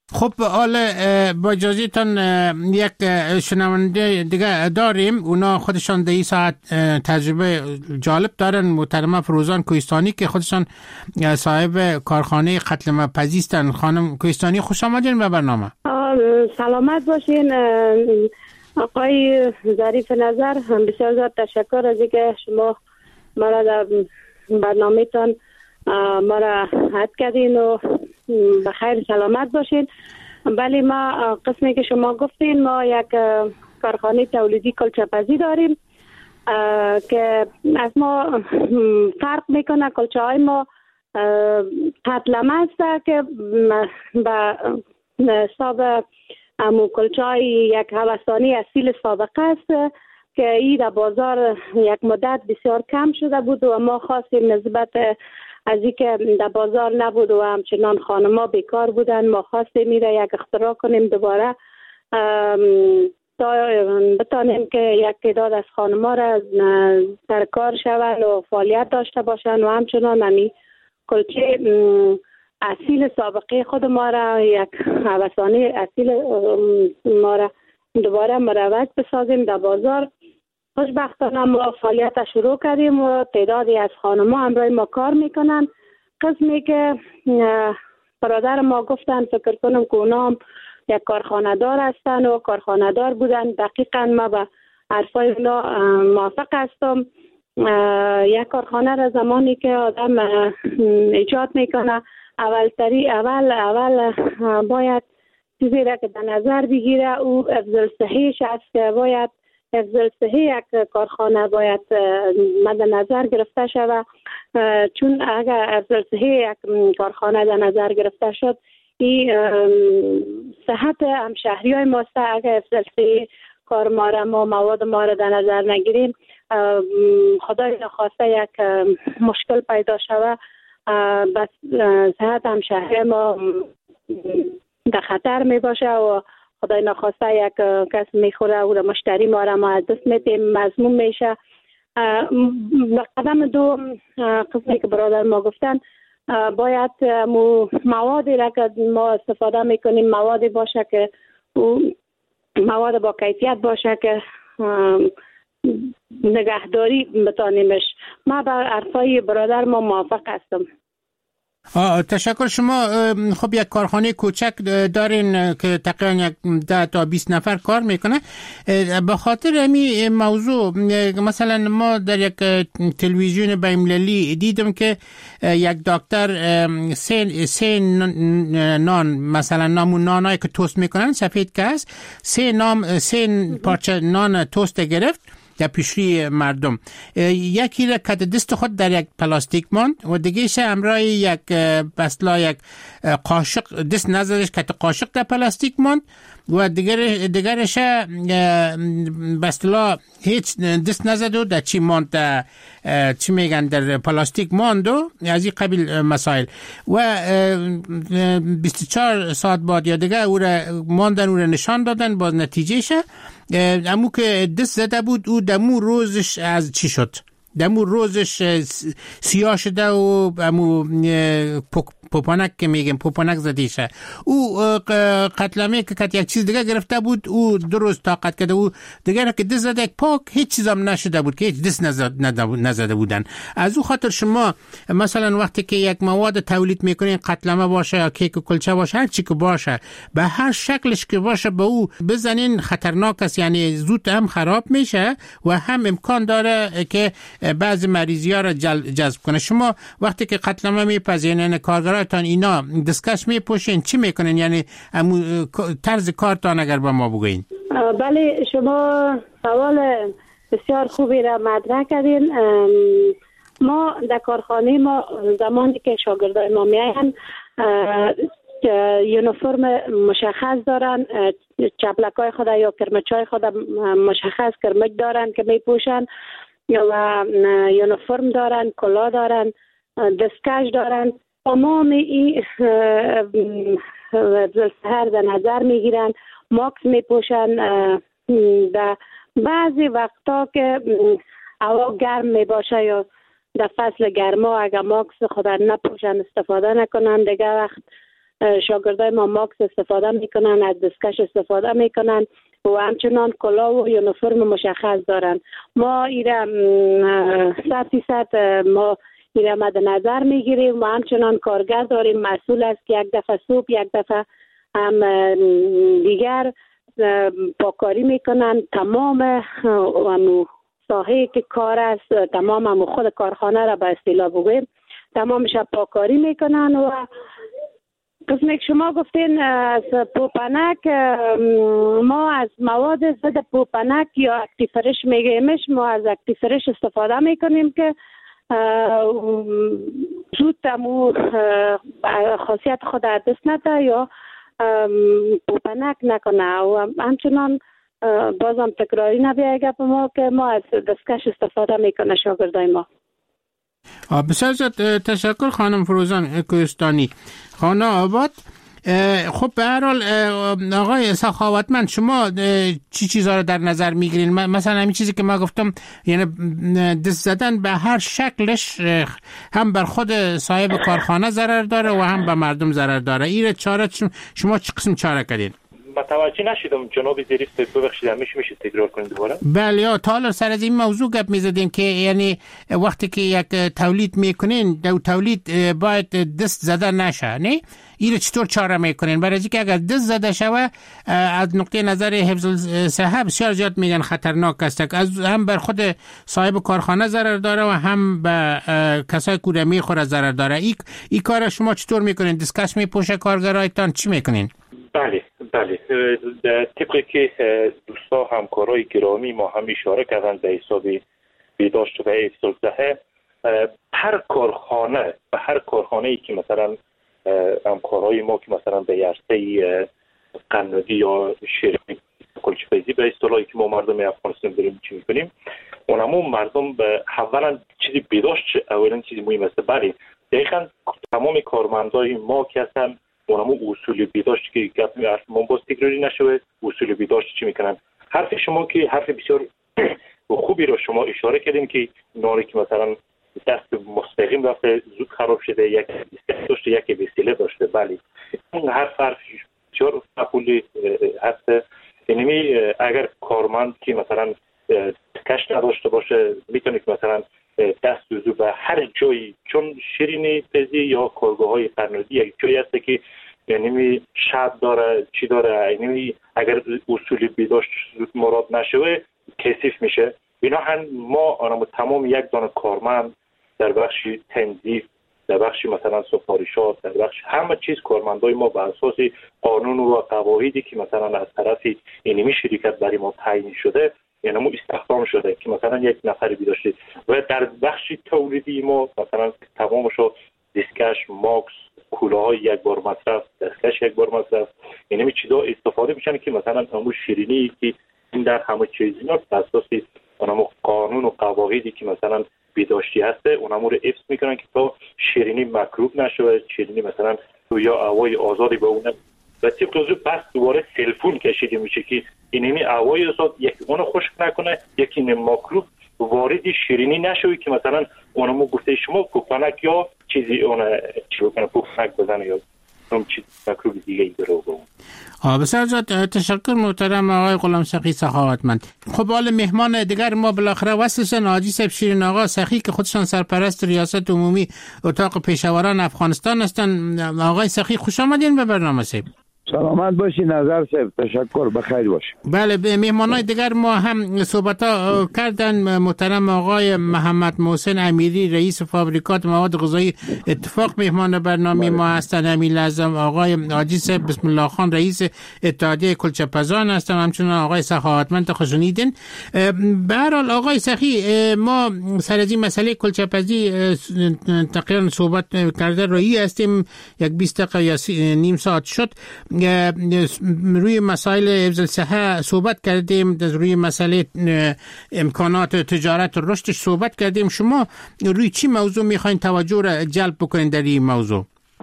خب حالا با اجازهتان یک شنونده دیگه داریم، اونا خودشان در این ساعت تجربه جالب دارن. محترمه فروزان کوهستانی که خودشان صاحب کارخانه قتل مپزی هستن. خانم کوهستانی خوش آمدین به برنامه. سلامت باشین آقای ظریف نظر. بسیار زیاد تشکر از اینکه شما مرا در برنامه تان مرا حد کردین و بخیر سلامت باشین. بله، ما قسمی که شما گفتین ما یک کارخانه تولیدی کلچه پزی داریم که از ما فرق میکنه. کلچه های ما قتلمه است که به حساب امو کلچه های یک هوسانی اصیل سابقه است که ای در بازار یک مدت بسیار کم شده بود و ما خواستیم نسبت از این که در بازار نبود و همچنان خانما بیکار بودن، ما خواستیم میره یک اختراع کنیم دوباره تا بتانیم که یک تعداد از خانما را در کار شوند و فعالیت داشته باشند و همچنان همی کلچه اصیل سابقه خود ما را، یک هوسانه اصیل ما را دوباره مروج بسازیم در بازار. خوشبختانه ما فعالیت شروع کردیم و تعدادی از خانم‌ها همراه ما کار میکنن. قسمی که برادر ما گفتن فکر کنم که اونا هم یک کارخانه دار هستن و کارخانه دار بودن. دقیقا ما به حرفای اونا موافق هستم. یک کارخانه را زمانی که آدم ایجاد میکنه اول تری اول اول باید چیزی را که در نظر بگیره او افضل صحیح است که باید افضل صحیح یک کارخانه باید مد نظر گرفته شود، چون اگر افضل صحیح یک کارخانه در نظر گرفته شد این صحت همشهری های ماست. اگر افضل صحیح کار ما را ما مواد ما را در نظر نگیریم خدای نخواسته یک مشکل پیدا شود، بس صحت همشهری ما در خطر می باشه و خدای نخواسته یک کس میخوره و مشتری ما را ما از دست میتیم، مضموم میشه. قدم دو قسمی که برادر ما گفتن باید موادی را که ما استفاده میکنیم موادی باشه که مواد با کیفیت باشه که نگهداری بتانیمش. ما با حرفای برادر ما موافق هستم. آه تشکر. شما خب یک کارخانه کوچک دارین که تقریبا یک ده تا بیست نفر کار میکنه. به خاطر همین موضوع مثلا ما در یک تلویزیون بین‌المللی دیدم که یک دکتر سه سه نان مثلا نامون نانایی که توست میکنن سفید که است سه نام سه پارچه نان توست گرفت در پیشی مردم. یکی را کت دست خود در یک پلاستیک ماند و دیگهش همراه یک بسلا یک قاشق دست نزدش کت قاشق در پلاستیک ماند و دیگر دیگرش بسلا هیچ دست نزد و در چی ماند در چی میگن در پلاستیک ماند و از این قبیل مسائل. و بیست و چهار ساعت بعد یا دیگه او را ماندن او را نشان دادن باز نتیجهش امو که دست زده بود او دمو روزش از چی شد؟ دمو روزش سیاه شده و امو پوپانک که میگم پوپانک زدیشه. او قتلمه که کت یک چیز دیگه گرفته بود او دو روز طاقت کرده او دیگه که دست زده یک پاک هیچ چیز هم نشده بود که هیچ دست نزده بودن. از او خاطر شما مثلا وقتی که یک مواد تولید میکنین قتلمه باشه یا کیک و کلچه باشه هر چی که باشه به هر شکلش که باشه به او بزنین خطرناک است، یعنی زود هم خراب میشه و هم امکان داره که بعضی مریضی ها را جذب کنه. شما وقتی که قتلمه میپذیرین کارگراتان اینا دستکش میپوشین چی میکنین؟ یعنی طرز کارتان اگر با ما بگوین. بله شما سوال بسیار خوبی را مطرح کردین. ما در کارخانه ما زمانی که شاگردای ما میاین یونیفرم مشخص دارن، چپلکای خود یا کرمچای خود مشخص کرمچ دارن که میپوشن و یونیفرم دارن، کلاه دارن، دستکش دارن. تمام این سهر در نظر میگیرن، ماکس میپوشن. در بعضی وقتا که هوا گرم میباشه یا در فصل گرما اگر ماکس خود نپوشن استفاده نکنن دیگه وقت شاگردای ما ماکس استفاده میکنن، از دستکش استفاده میکنن و همچنان کلاه و یونیفرم مشخص دارن. ما ایره صد فیصد ما ایره مد نظر میگیریم و همچنان کارگر داریم مسئول است که یک دفعه صبح یک دفعه هم دیگر پاکاری میکنن. تمام همو ساحه که کار است، تمام همو خود کارخانه را به اصطلاح بگویم تمامش پاکاری میکنن. و قسمی که شما گفتین از پوپنک، ما از مواد ضد پوپنک یا اکتیفرش میگیمش، ما از اکتیفرش استفاده میکنیم که زود تمو خاصیت خود دست نده یا پوپنک نکنه. و همچنان بازم تکراری نبیه گپ ما که ما از دستکش استفاده میکنه شاگردای ما. بسیار زیاد تشکر خانم فروزان کوهستانی، خانه آباد. خب به هر حال آقای سخاوتمند، شما چی چیزا رو در نظر میگیرین؟ مثلا همین چیزی که ما گفتم، یعنی دست زدن به هر شکلش هم بر خود صاحب کارخانه ضرر داره و هم به مردم ضرر داره. این چاره شما چه قسم چاره کردین؟ متوجه نشدم جناب ظریف، ببخشید میشه میشه تکرار کنید دوباره؟ بله، تا حالا سر از این موضوع گپ میزدیم که یعنی وقتی که یک تولید میکنین، دو تولید باید دست زده نشه، نه؟ این چطور چاره میکنین؟ برای اینکه اگر دست زده شوه از نقطه نظر حفظ صحت بسیار زیاد میگن خطرناک است، از هم بر خود صاحب کارخانه ضرر داره و هم به کسای کوره میخوره ضرر داره. این این کار شما چطور میکنین؟ دستکش میپوشه کارگرایتان؟ چی میکنین؟ بله بله، طبقی که دوستا همکارای گرامی ما هم اشاره کردن به حساب بیداشت و حفظ صحت، هر کارخانه به هر کارخانه ای که مثلا همکارای ما که مثلا به عرصه قنادی یا شیرینی کلچه‌پزی به اصطلاحی که ما مردم افغانستان داریم چی میکنیم، اونمون مردم به اولا چیزی بیداشت اولا چیزی مهم است. بله دقیقاً تمام کارمندای ما که هستن اونمون اصول بیداشت که گپ من باز تکراری نشود، اصول بیداشت چی میکنن؟ حرف شما که حرف بسیار خوبی رو شما اشاره کردین که ناری که مثلا دست مستقیم رفته زود خراب شده، یک داشته یک وسیله داشته. بله اون حرف حرف بسیار مقبول هست. یعنی اگر کارمند که مثلا کش نداشته باشه میتونه که مثلا دست دوزو به هر جایی، چون شیرینی پزی یا کارگاه های قنادی یک جایی هست که یعنی شب داره چی داره، یعنی اگر اصول بیداشت زود مراد نشوه کثیف میشه. بنابراین ما آنمو تمام یک دانه کارمند در بخش تنظیف، در بخش مثلا سفارشات، در بخش همه چیز کارمندای ما به اساس قانون و قواعدی که مثلا از طرف اینمی شرکت برای ما تعیین شده یعنی ما استخدام شده که مثلا یک نفری بیداشته و در بخش تولیدی ما مثلا تمامشو دستکش، ماکس، کلاهای یک بار مصرف، دستکش یک بار مصرف، یعنی چیزا استفاده میشن که مثلا همون شیرینی که این در همه چیز اینا بر اساس اونم قانون و قواعدی که مثلا بیداشتی هسته اونم رو حفظ میکنن که تا شیرینی مکروب نشه، شیرینی مثلا یا هوای آزادی به اون و طبق از بس دوباره تلفن کشیده میشه که اینمی هوای آزاد یک اون خشک نکنه، یکی مکروب وارد شیرینی نشه که مثلا اونم گفته شما پوپنک یا چیزی اون چی بکنه پوپنک بزنه یا اون چیز مکروب دیگه ای بره اون. بسیار زیاد تشکر محترم آقای غلام سخی سخاوتمند. خب حالا مهمان دیگر ما بالاخره وصلشن حاجی صاحب شیرین آقا سخی که خودشان سرپرست ریاست عمومی اتاق پیشاوران افغانستان هستن. آقای سخی خوش آمدین به برنامه صاحب. سلامت باشی نظر صاحب، تشکر، بخیر باشی. بله مهمانای دیگر ما هم صحبت ها کردن. محترم آقای محمد محسن امیری رئیس فابریکات مواد غذایی اتفاق مهمان برنامه ما هستن. امیر اعظم آقای حاجی صاحب بسم الله خان رئیس اتحادیه کلچه‌پزان هستن، همچنین آقای سخاوتمند خوشونیدن. به هر حال آقای سخی، ما سر از این مسئله کلچه‌پزی تقریبا صحبت کرده روی هستیم، یک بیست دقیقه یا نیم ساعت شد. روی مسائل حفظ صحت صحبت کردیم، روی مسئله امکانات تجارت و رشدش صحبت کردیم. شما روی چی موضوع میخواین توجه را جلب بکنین در این موضوع؟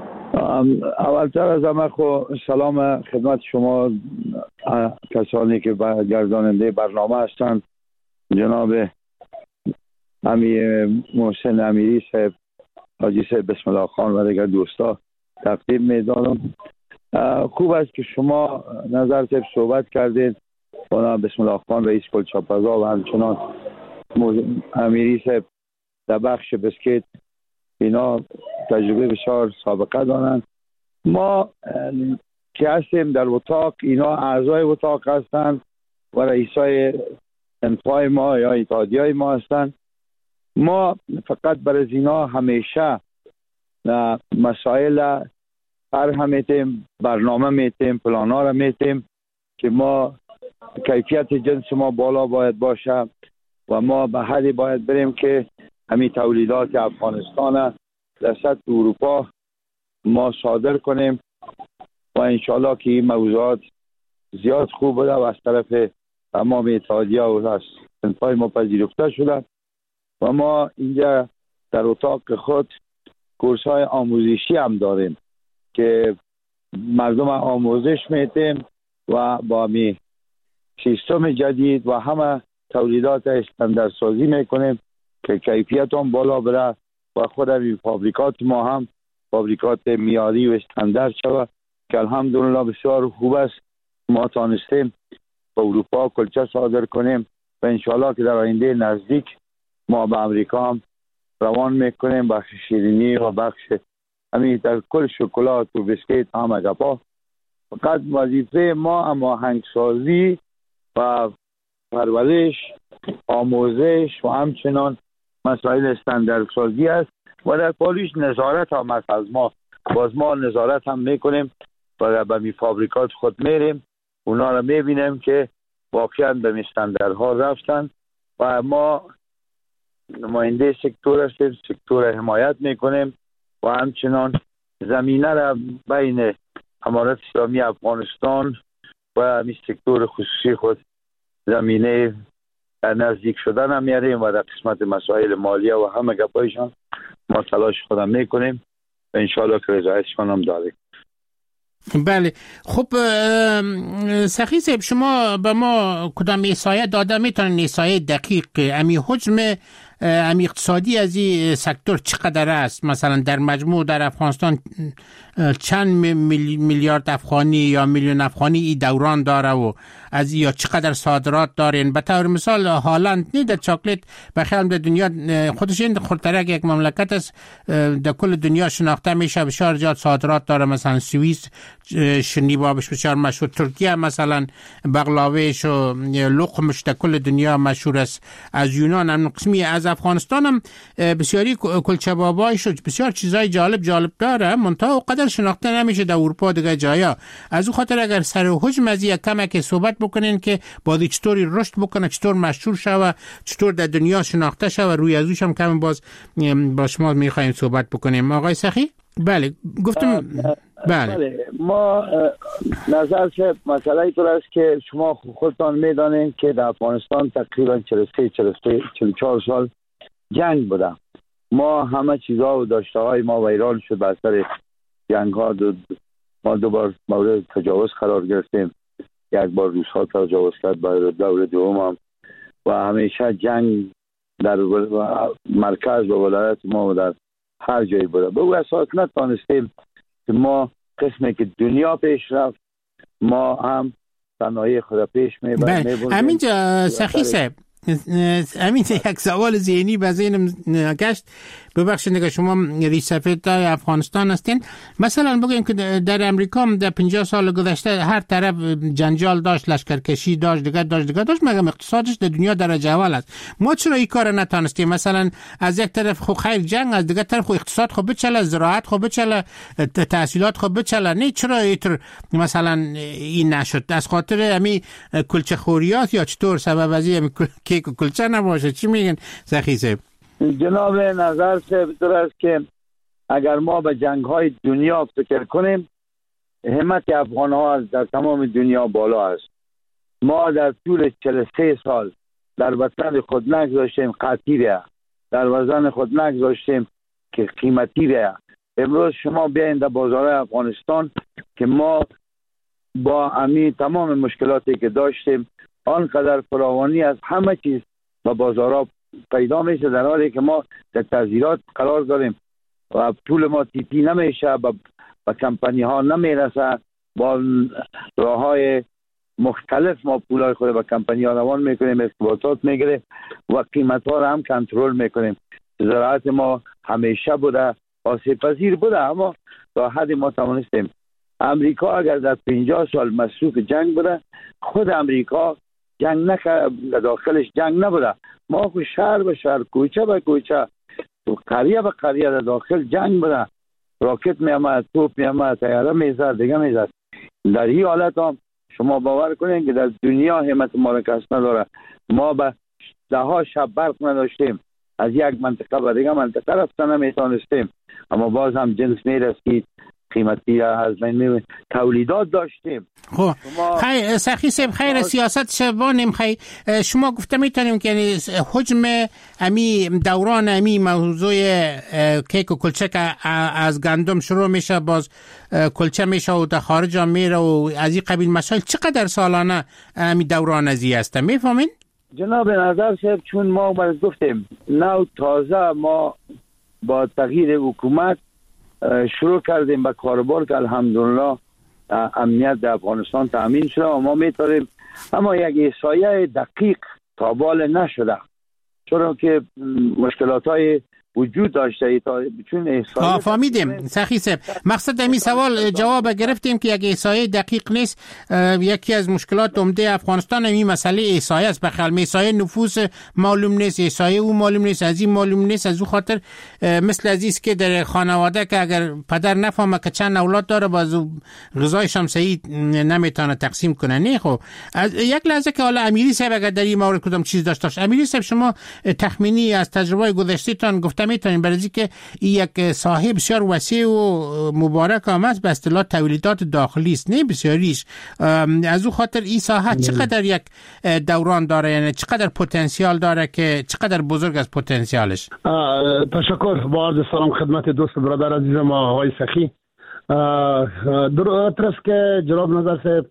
اولتر از همه خو سلام خدمت شما کسانی که گرداننده برنامه هستند، جناب امیر محسن امیری صاحب، حاجی صاحب بسم الله خان و دیگر دوستا. تقدیم می‌دارم. خوب است که شما نظر صاحب صحبت کردید. خدا بسم الله خان رئیس کلچاپزا و همچنان امیری صاحب در بخش بسکیت اینا تجربه بسیار سابقه دارند. ما که هستیم در اتاق، اینا اعضای اتاق هستند و رئیسای انفای ما یا اتحادیه ما هستند. ما فقط برای اینا همیشه مسائل طرح میتیم، برنامه میتیم، پلانا را میتیم که ما کیفیت جنس ما بالا باید باشه و ما به حدی باید بریم که همین تولیدات افغانستان در سطح اروپا ما صادر کنیم و انشالله که این موضوعات زیاد خوب بوده و از طرف تمام اتحادیه و از انفای ما پذیرفته شده. و ما اینجا در اتاق خود کورس های آموزشی هم داریم که مردم آموزش میتیم و با می سیستم جدید و همه تولیدات استانداردسازی میکنیم که کیفیت هم بالا بره و خود این فابریکات ما هم فابریکات معیاری و استاندارد شود که الحمدلله بسیار خوب است. ما تانستیم به اروپا کلچه صادر کنیم و انشالله که در آینده نزدیک ما به امریکا هم روان میکنیم، بخش شیرینی و بخش همین در کل شکلات و بسکیت همه گپا. فقط وظیفه ما اما هنگسازی و پرورش، آموزش و همچنان مسائل استانداردسازی است و در پالیش نظارت هم است. از ما باز ما نظارت هم میکنیم و به می فابریکات خود میریم، اونا رو میبینیم که واقعا به می استانداردها رفتن و ما نماینده سکتور هستیم، سکتور حمایت میکنیم و همچنان زمینه را بین امارت اسلامی افغانستان و همین سکتور خصوصی خود زمینه نزدیک شدن هم میاریم و در قسمت مسائل مالیه و همه گپایشان ما تلاش خودم میکنیم و انشاءالله که رضایتشان هم داریم. بله. خب سخی صاحب، شما به ما کدام احصایه داده میتونن احصایه دقیق امی حجم امی اقتصادی از این سکتور چقدر است؟ مثلا در مجموع در افغانستان چند میلیارد افغانی یا میلیون افغانی ای دوران داره و از یا چقدر صادرات دارین؟ به طور مثال هالند نه در چاکلیت بخیال در دنیا خودش این خودترک یک مملکت است، در کل دنیا شناخته میشه، بسیار زیاد صادرات داره. مثلا سوئیس شنیبابش بسیار مشهور، ترکیه مثلا بغلاوهش و لقمش در کل دنیا مشهور است، از یونان هم قسمی، از افغانستان هم بسیاری کلچه بابایش و بسیار چیزای جالب جالب داره، منتها قدر شناخته نمیشه در اروپا دیگه جایا. از اون خاطر اگر سر و حجم از یک کمک صحبت بکنین که باید چطوری رشد بکنه، چطور مشهور شوه، چطور در دنیا شناخته شوه، روی ازوش هم کم باز با شما میخوایم صحبت بکنیم. آقای سخی؟ بله گفتم. بله. بله ما نظر که مسئله اینطور است که شما خودتان میدانید که در افغانستان تقریبا چهل و سه چهل و چهار سال جنگ بوده. ما همه چیزها و داشته های ما ویران شد به اثر جنگ ها. دو ما دو بار مورد تجاوز قرار گرفتیم، یک بار روس ها تجاوز کرد برای دور دوم هم و همیشه جنگ در مرکز و ولایت ما و در هر جایی بوده. به او اساس نتانستیم که ما قسمی که دنیا پیش رفت ما هم صنایع خود پیش میبریم. همینجا سخی صاحب، همین یک سوال ذهنی به ذهنم گشت، ببخشید که شما رئیس سفارت افغانستان هستین. مثلا بگیم که در امریکا در پنجاه سال گذشته هر طرف جنجال داشت، لشکرکشی داشت، دیگه داشت دیگه داشت، مگه اقتصادش در دنیا درجه اول است. ما چرا این کار نتونستیم؟ مثلا از یک طرف خو خیر جنگ، از دیگه طرف خو اقتصاد خو بچله، زراعت خو بچله، تحصیلات خو بچله. نه چرا اینطور مثلا این نشد؟ از خاطر همین کلچه خوریات یا چطور سبب از این کیک و کلچه نباشه؟ چی میگن سخی صاحب؟ جناب نظر صاحب دور است که اگر ما به جنگ های دنیا فکر کنیم، همت افغان ها در تمام دنیا بالا است. ما در طول چهل و سه سال در وطن خود نگذاشتیم قطعی بیا، در وطن خود نگذاشتیم که قیمتی بیا. امروز شما بیاین در بازار افغانستان که ما با امی تمام مشکلاتی که داشتیم آنقدر فراوانی از همه چیز و بازارها پیدا میشه، در حالی که ما در تذیرات قرار داریم و طول ما تیپی نمیشه، و کمپانی ها نمیرسه. با راه های مختلف ما پولای خود با کمپانی ها روان میکنیم، ارتباطات میگیریم و قیمت ها را هم کنترل میکنیم. زراعت ما همیشه بوده، آسیب پذیر بوده، اما تا حدی ما توانستیم. امریکا اگر در پنجاه سال مصروف جنگ بوده، خود امریکا جنگ نکرد، داخلش جنگ نبوده. ما خود شهر به شهر، کوچه به کوچه، قریه به قریه در داخل جنگ بوده. راکت می آمد، توپ می آمد، تیاره می زد، دیگه می زد. در این حالت هم شما باور کنید که در دنیا همت ما را کس نداره. ما به ده ها شب برق نداشتیم، از یک منطقه به دیگه منطقه رفتن نمیتونستیم، اما باز هم جنس میرسید، قیمتی از بین می تولیدات داشتیم. خب خیر سخی صاحب، خیر سیاست شبانیم. خیر شما گفته میتونیم که حجم امی دوران امی موضوع کیک و کلچه که از گندم شروع میشه، باز کلچه میشه و در خارج هم میره و از این قبیل مسائل، چقدر سالانه امی دوران ازی هسته میفهمین؟ جناب نظر صاحب، چون ما باید گفتیم نو تازه ما با تغییر حکومت شروع کردیم به کاربار که الحمدلله امنیت در افغانستان تامین شده و ما میتونیم، اما یک احصایه دقیق تا بال نشده، چون که مشکلات های وجود داشته. چون احصایه فهمیدیم سخی صاحب، مقصد امی سوال جواب گرفتیم که یک احصایه دقیق نیست. یکی از مشکلات عمده افغانستان این مسئله احصایه است. بخل احصایه نفوس معلوم نیست، احصایه او معلوم نیست، از این معلوم نیست. از او خاطر مثل عزیز که در خانواده که اگر پدر نفهمه که چند اولاد داره، باز غذایش هم صحیح نمیتونه تقسیم کنه. نه خب یک لحظه که حالا امیری صاحب اگر در این مورد کدام چیز داشت داشت امیری صاحب، شما تخمینی از تجربه گذشته تان گفته میتونین برای که یک صاحب بسیار وسیع و مبارک هم است، به اصطلاح تولیدات داخلی است، نه بسیاریش. از او خاطر این ساحت چقدر یک دوران داره، یعنی چقدر پتانسیل داره، که چقدر بزرگ از پتانسیلش؟ تشکر. با عرض سلام خدمت دوست برادر عزیز ما آقای سخی. درست که جناب نظر صاحب،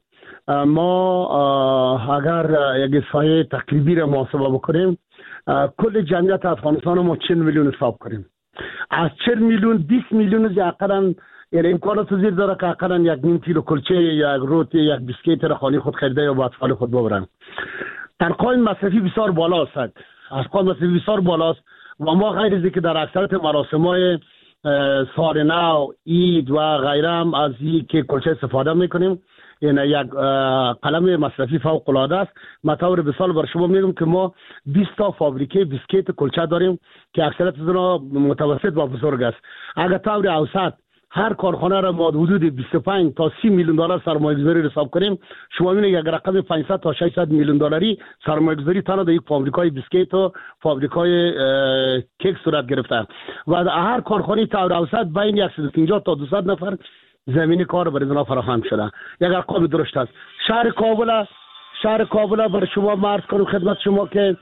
ما اگر یک احصایه تقریبی را محاسبه بکنیم، کل جمعیت افغانستان ما چهل میلیون حساب کنیم، از چهل میلیون بیست میلیون اقلا یعنی امکانات زیر داره که اقلا یک نیم کیلو کلچه، یک روتی، یک بیسکیت را خانه خود خریده یا با اطفال خود ببرن. ارقام مصرفی بسیار بالا است، ارقام مصرفی بسیار بالاست و ما غیر از اینکه در اکثریت مراسم‌های سال نو، عید و غیره هم از این که کلچه استفاده میکنیم. این یک قلم مصرفی فوق العاده است. مطور به سال بر شما میگم که ما بیست تا فابریکه بیسکیت کلچه داریم که اکثریت از اونها متوسط و بزرگ است. اگر طور اوسط هر کارخانه را ما حدود بیست و پنج تا سی میلیون دلار سرمایه گذاری حساب کنیم، شما میبینید یک رقم پانصد تا ششصد میلیون دلاری سرمایه گذاری تنها در یک فابریکای بیسکیت و فابریکای کیک صورت گرفته و هر کارخانه طور اوسط بین صد و پنجاه تا دویست نفر زمین کار برای اینا فراهم شده. یک ارقام درست است. شهر کابل شهر کابل برای شما مرز کنم خدمت شما که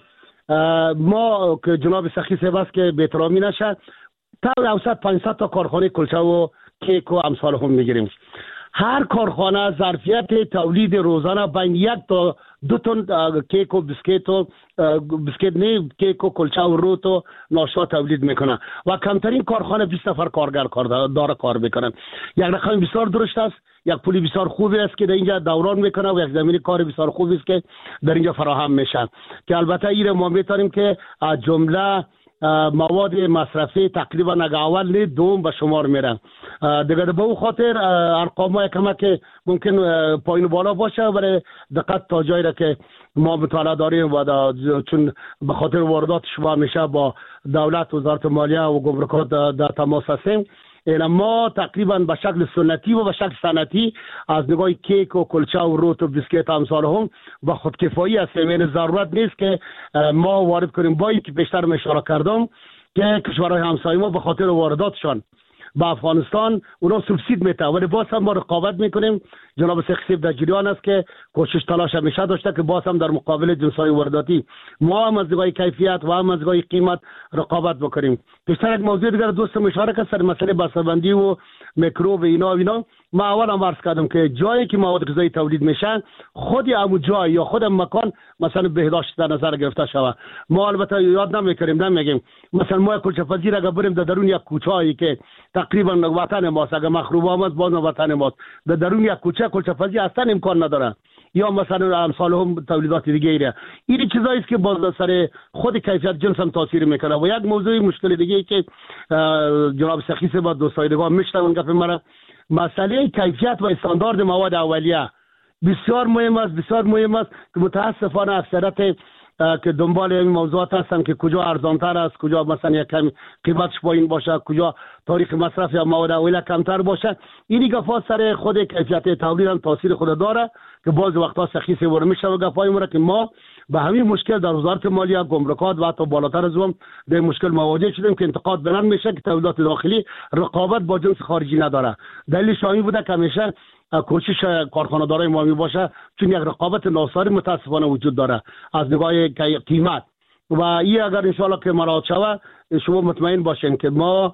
ما که جناب سخی صاحب است که به احترامی نشه، طور اوسط پانصد تا کارخانه کلچه و کیک و امثال هم میگیریم. هر کارخانه ظرفیت تولید روزانه بین یک تا دو تن کیک و بیسکیت و بیسکیت نه کیک و کلچه و روت و ناشتا تولید میکنه و کمترین کارخانه بیست نفر کارگر کار داره کار میکنن. یک رقم بسیار درست است، یک پولی بسیار خوبی است که در اینجا دوران میکنه و یک زمین کار بسیار خوبی است که در اینجا فراهم میشه، که البته این ما میتونیم که از جمله مواد مصرفی تقریبا نگه اول نه دوم به شمار میرن. دیگه به اون خاطر ارقام های کمک که ممکن پایین بالا باشه، برای دقت تا جایی را که ما مطالعه داریم و چون به خاطر واردات شما میشه با دولت، وزارت مالیه و گمرکات در تماس هستیم. این ما تقریبا به شکل سنتی و به شکل صنعتی از نگاه کیک و کلچه و روت و بیسکیت امثال هم و خودکفایی هستیم. این ضرورت نیست که ما وارد کنیم. با اینکه بیشتر اشاره کردم که کشورهای همسایه ما به خاطر وارداتشان با افغانستان اونا سوبسید میته، ولی باز هم ما رقابت میکنیم. جناب سخی در جریان است که کوشش تلاش همیشه داشته که باز هم در مقابل جنس‌های وارداتی ما هم از نگاه کیفیت و هم از نگاه قیمت رقابت بکنیم. بیشتر یک موضوع دیگر دوستم اشاره کرد سر مسئله بسته‌بندی و میکروب اینا اینا. ما اولم عرض کردم که جایی که مواد غذایی تولید میشن خود همون جای یا خود مکان مثلا بهداشت در نظر گرفته شود. ما البته یاد نمیکنیم نمیگیم مثلا ما کلچه پذیر اگر بریم در درون یک کوچه‌ای که تقریبا وطن ماست، اگر مخروب آمد باز وطن ماست، در درون یک کوچه کلچه پذیر اصلا امکان نداره، یا مثلا امثال هم تولیدات دیگه ایره. این چیزایی است که باز سر خود کیفیت جنس هم تاثیر میکنه. و یک موضوع مشکل دیگه ای که جناب سخیس با دوستایدگان میشنون گپ مرا، مسئله کیفیت و استاندارد مواد اولیه بسیار مهم است، بسیار مهم است که متاسفانه اکثریت که دنبال این موضوعات هستن که کجا ارزانتر است، کجا مثلا یک کم قیمتش پایین باشه، کجا تاریخ مصرف یا مواد اولیه کمتر باشه. این گفا سر خود کیفیت تولید هم تاثیر خود داره که بعضی وقتا سخیس ور میشه و گپای مره که ما به همین مشکل در وزارت مالیه، گمرکات و حتی بالاتر از اون به مشکل مواجه شدیم که انتقاد بلند میشه که تولیدات داخلی رقابت با جنس خارجی نداره. دلیل شامی بوده که همیشه کوشش کارخانه دارای ما می باشه، چون یک رقابت ناساری متاسفانه وجود داره از نگاه قیمت. و این اگر انشاءالله که مراعات شود شما مطمئن باشین که ما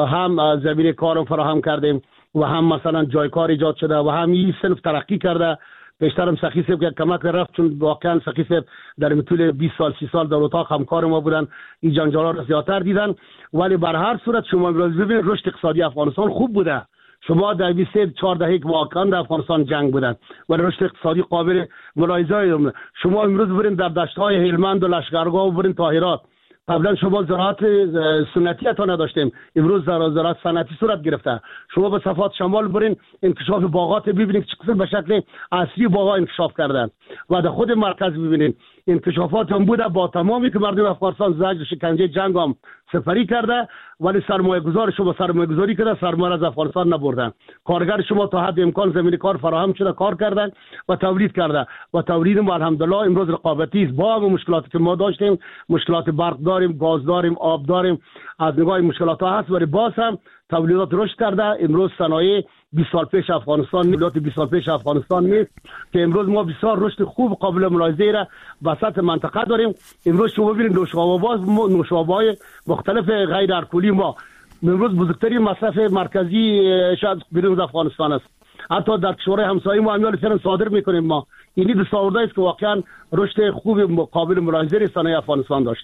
هم زمینه کارم فراهم کردیم و هم مثلا جای کار ایجاد شده و هم این صنف ترقی کرده. بیشترم سخی صاحب که کمک رفت، چون واقعا سخی صاحب در طول بیست سال سی سال در اتاق همکار ما بودن، این جنجالا رو زیادتر دیدن. ولی بر هر صورت شما امروز ببینید رشد اقتصادی افغانستان خوب بوده. شما در بیست چهار دهه که واقعا در افغانستان جنگ بودن ولی رشد اقتصادی قابل ملاحظه. شما امروز برین در دشت‌های هلمند و لشکرگاه و برین طاهرات، قبلا شما زراعت سنتی تا نداشتیم، امروز زراعت صنعتی صورت گرفته. شما به صفات شمال برین انکشاف باغات ببینید چقدر به شکل اصلی باغا انکشاف کردن و در خود مرکز ببینید انکشافات هم بوده با تمامی که مردم افغانستان زجر شکنجه جنگ هم سپری کرده، ولی سرمایه گذار شما سرمایه گذاری کرده، سرمایه از افغانستان نبردن. کارگر شما تا حد امکان زمین کار فراهم شده، کار کردن و تولید کرده و تولید ما الحمدلله امروز رقابتی است. با هم مشکلاتی که ما داشتیم، مشکلات برق داریم، گاز داریم، آب داریم، از نگاه مشکلات ها هست، ولی باز هم تولیدات رشد کرده. امروز صنایع بیست سال پیش افغانستان نیست، بیست سال پیش افغانستان نیست که امروز ما بسیار رشد خوب قابل ملاحظه را وسط منطقه داریم. امروز شما ببینید نوشابه باز نوشابه‌های مختلف غیر الکلی ما امروز بزرگترین مصرف مرکزی شاید بیرون از افغانستان است. حتی در کشورهای همسایه ما امیال فعلا صادر میکنیم. ما اینی دستاورده است که واقعا رشد خوب قابل ملاحظه صنایع افغانستان داشته.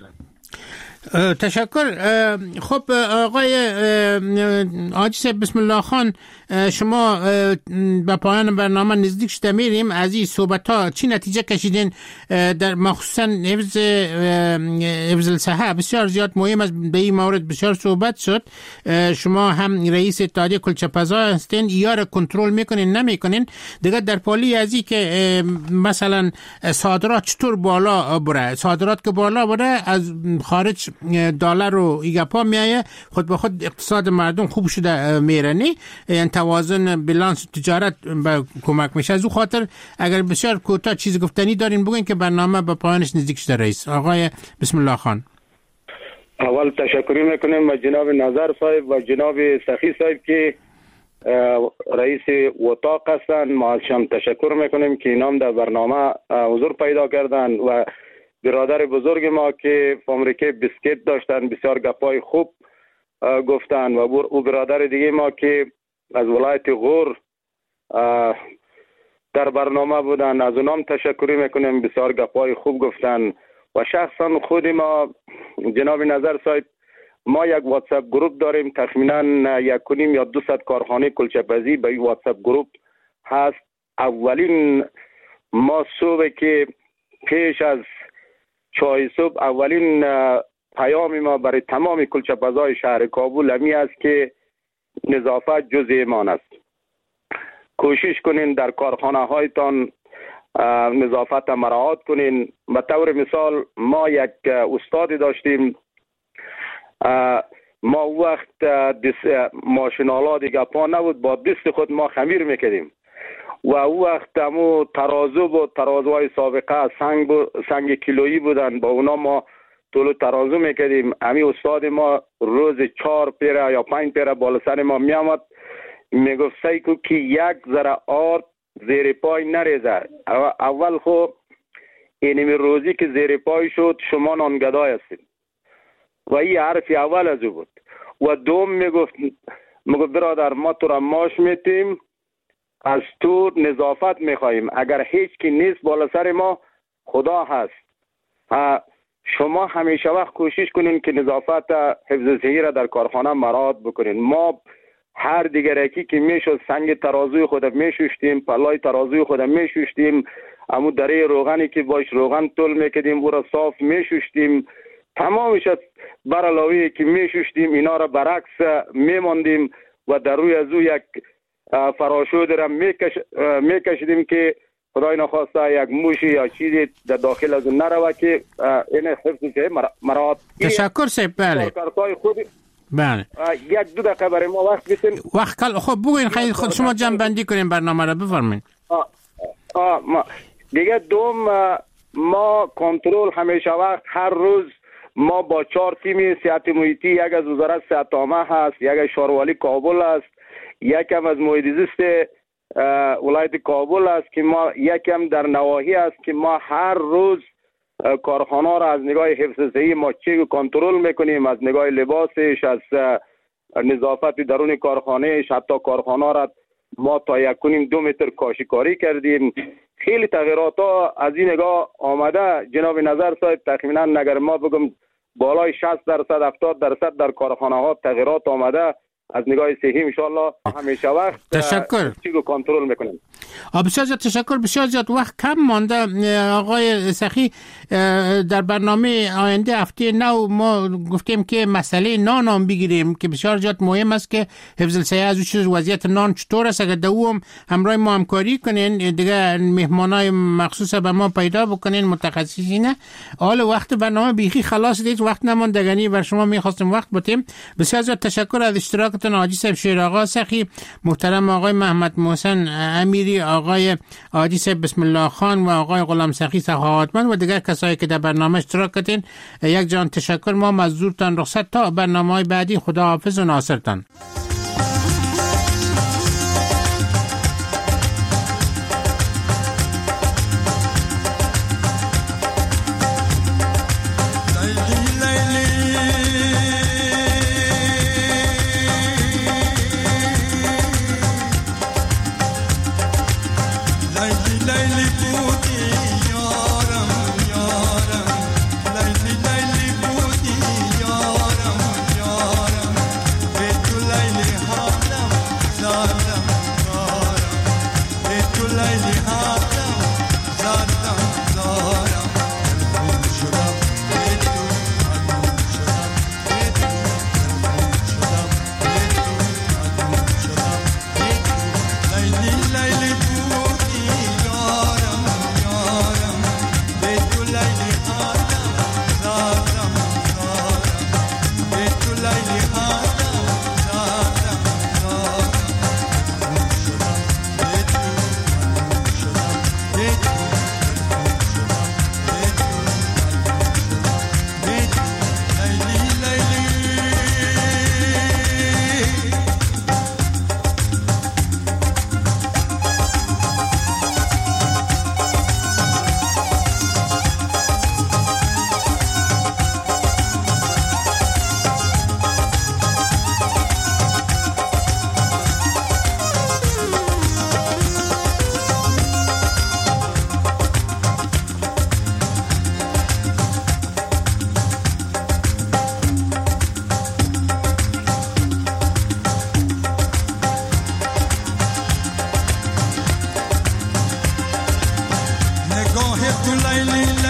تشکر. خب آقای حاجی صاحب بسم الله خان، شما به پایان برنامه نزدیک شده میریم. از این صحبت ها چی نتیجه کشیدین؟ در مخصوصا حفظ حفظ الصحه بسیار زیاد مهم است، به این مورد بسیار صحبت شد. شما هم رئیس اتحادیه کلچه پزا هستین، یا را کنترل میکنین نمیکنین دیگه؟ در پالی ازی که مثلا صادرات چطور بالا بره، صادرات که بالا بره از خارج دلار رو ایگپا میایه، خود به خود اقتصاد مردم خوب شده میرنی، یعنی توازن بالانس تجارت به کمک میشه. از او خاطر اگر بسیار کوتاه چیز گفتنی دارین بگین که برنامه به پایانش نزدیک شده. رئیس آقای بسم الله خان. اول تشکر میکنیم از جناب نظر صاحب و جناب سخی صاحب که رئیس اتاق هستند. ما ازشان تشکر میکنیم که اینام در برنامه حضور پیدا کردن و برادر بزرگ ما که فابریکه بسکیت داشتن بسیار گپای خوب گفتن و او برادر دیگه ما که از ولایت غور در برنامه بودن، از اونام تشکر میکنیم، بسیار گپای خوب گفتن. و شخصا خود ما جناب نظر صاحب ما یک واتساپ گروپ داریم، تقریبا یک کنیم یا دو صد کارخانه کلچه پزی به این واتساپ گروپ هست. اولین ما صبح که پیش از چای صبح اولین پیام ما برای تمام کلچه پزای شهر کابل همی است که نظافت جزء ایمان است. کوشش کنین در کارخانه هایتان نظافت مراعات کنین. به طور مثال ما یک استاد داشتیم، ما وقت ماشینالا دیگه پا نبود، با دست خود ما خمیر میکردیم و او وقت همو ترازو بود، ترازوهای سابقه سنگ بود، سنگ کیلویی بودن، با اونا ما طول ترازو میکردیم. امی استاد ما روز چهار پیره یا پنج پیره بالا سر ما میامد، میگفت سیکو که یک ذره آرد زیر پای نریزه. اول خب اینمی روزی که زیر پای شد شما نانگدای هستید و این حرفی اول از او بود. و دوم میگفت میگه برادر ما تو را ماش میتیم، از تو نظافت میخواییم. اگر هیچ کی نیست بالا سر ما خدا هست. شما همیشه وقت کوشش کنین که نظافت حفظ صحی را در کارخانه مراعات بکنین. ما هر دیگرکی که میشد سنگ ترازوی خود میشوشتیم، پلای ترازوی خود میشوشتیم، امو دره روغنی که باش روغن تول میکردیم او را صاف میشوشتیم، تمامش بر علاوه که میشوشتیم اینا را برعکس میماندیم و در روی از او یک فراشود را میکش میکشیدیم که خدای نخواسته یک موشی یا چیزی در داخل از اون نروه که این حفظ صحی مراعات. تشکر سیب. بله بله یک دو دقیقه برای ما وقت بیتین. وقت کل خب بگوین خیلی خود شما جمع بندی کنیم برنامه را بفرمایید. دیگه دوم ما کنترل همیشه وقت هر روز ما با چهار تیم صحت محیطی، یک از وزارت صحت عامه هست، یک از شاروالی کابل است، یکم از محیط زیست ولایت کابل است که ما یکم در نواحی است که ما هر روز کارخانه را از نگاه حفظ صحی ما چه کنترل میکنیم، از نگاه لباسش، از نظافت درون کارخانهش، حتی کارخانه را ما تا یک کنیم دو متر کاشیکاری کردیم. خیلی تغییرات ها از این نگاه آمده جناب نظر صاحب. تقریبا اگر ما بگم بالای شصت درصد هفتاد درصد در کارخانه ها تغییرات آمده از نگاه صحی. ان شاء الله همیشه وقت تشکر چیزو کنترل میکنیم. بسیار زیاد تشکر. بسیار زیاد وقت کم مانده. آقای سخی در برنامه آینده هفته نو ما گفتیم که مسئله نان هم بگیریم که بسیار زیاد مهم است که حفظ الصحه از چیز وضعیت نان چطور است. اگر دوم همراه ما همکاری کنین دیگه مهمانای مخصوص به ما پیدا بکنین متخصصین. حال وقت برنامه بیخی خلاص دید، وقت نماندگانی بر شما میخواستیم وقت بتیم. بسیار زیاد تشکر از اشتراکتون حاجی صاحب شیر آقا سخی، محترم آقای محمد محسن امیری، آقای حاجی صاحب بسم الله خان و آقای غلام سخی سخاوتمند و دیگر کسایی که در برنامه اشتراک کردین. یک جان تشکر. ما مزدورتان رخصت تا برنامه‌های بعدی. خدا حافظ و ناصرتان. نگاه تو لیلی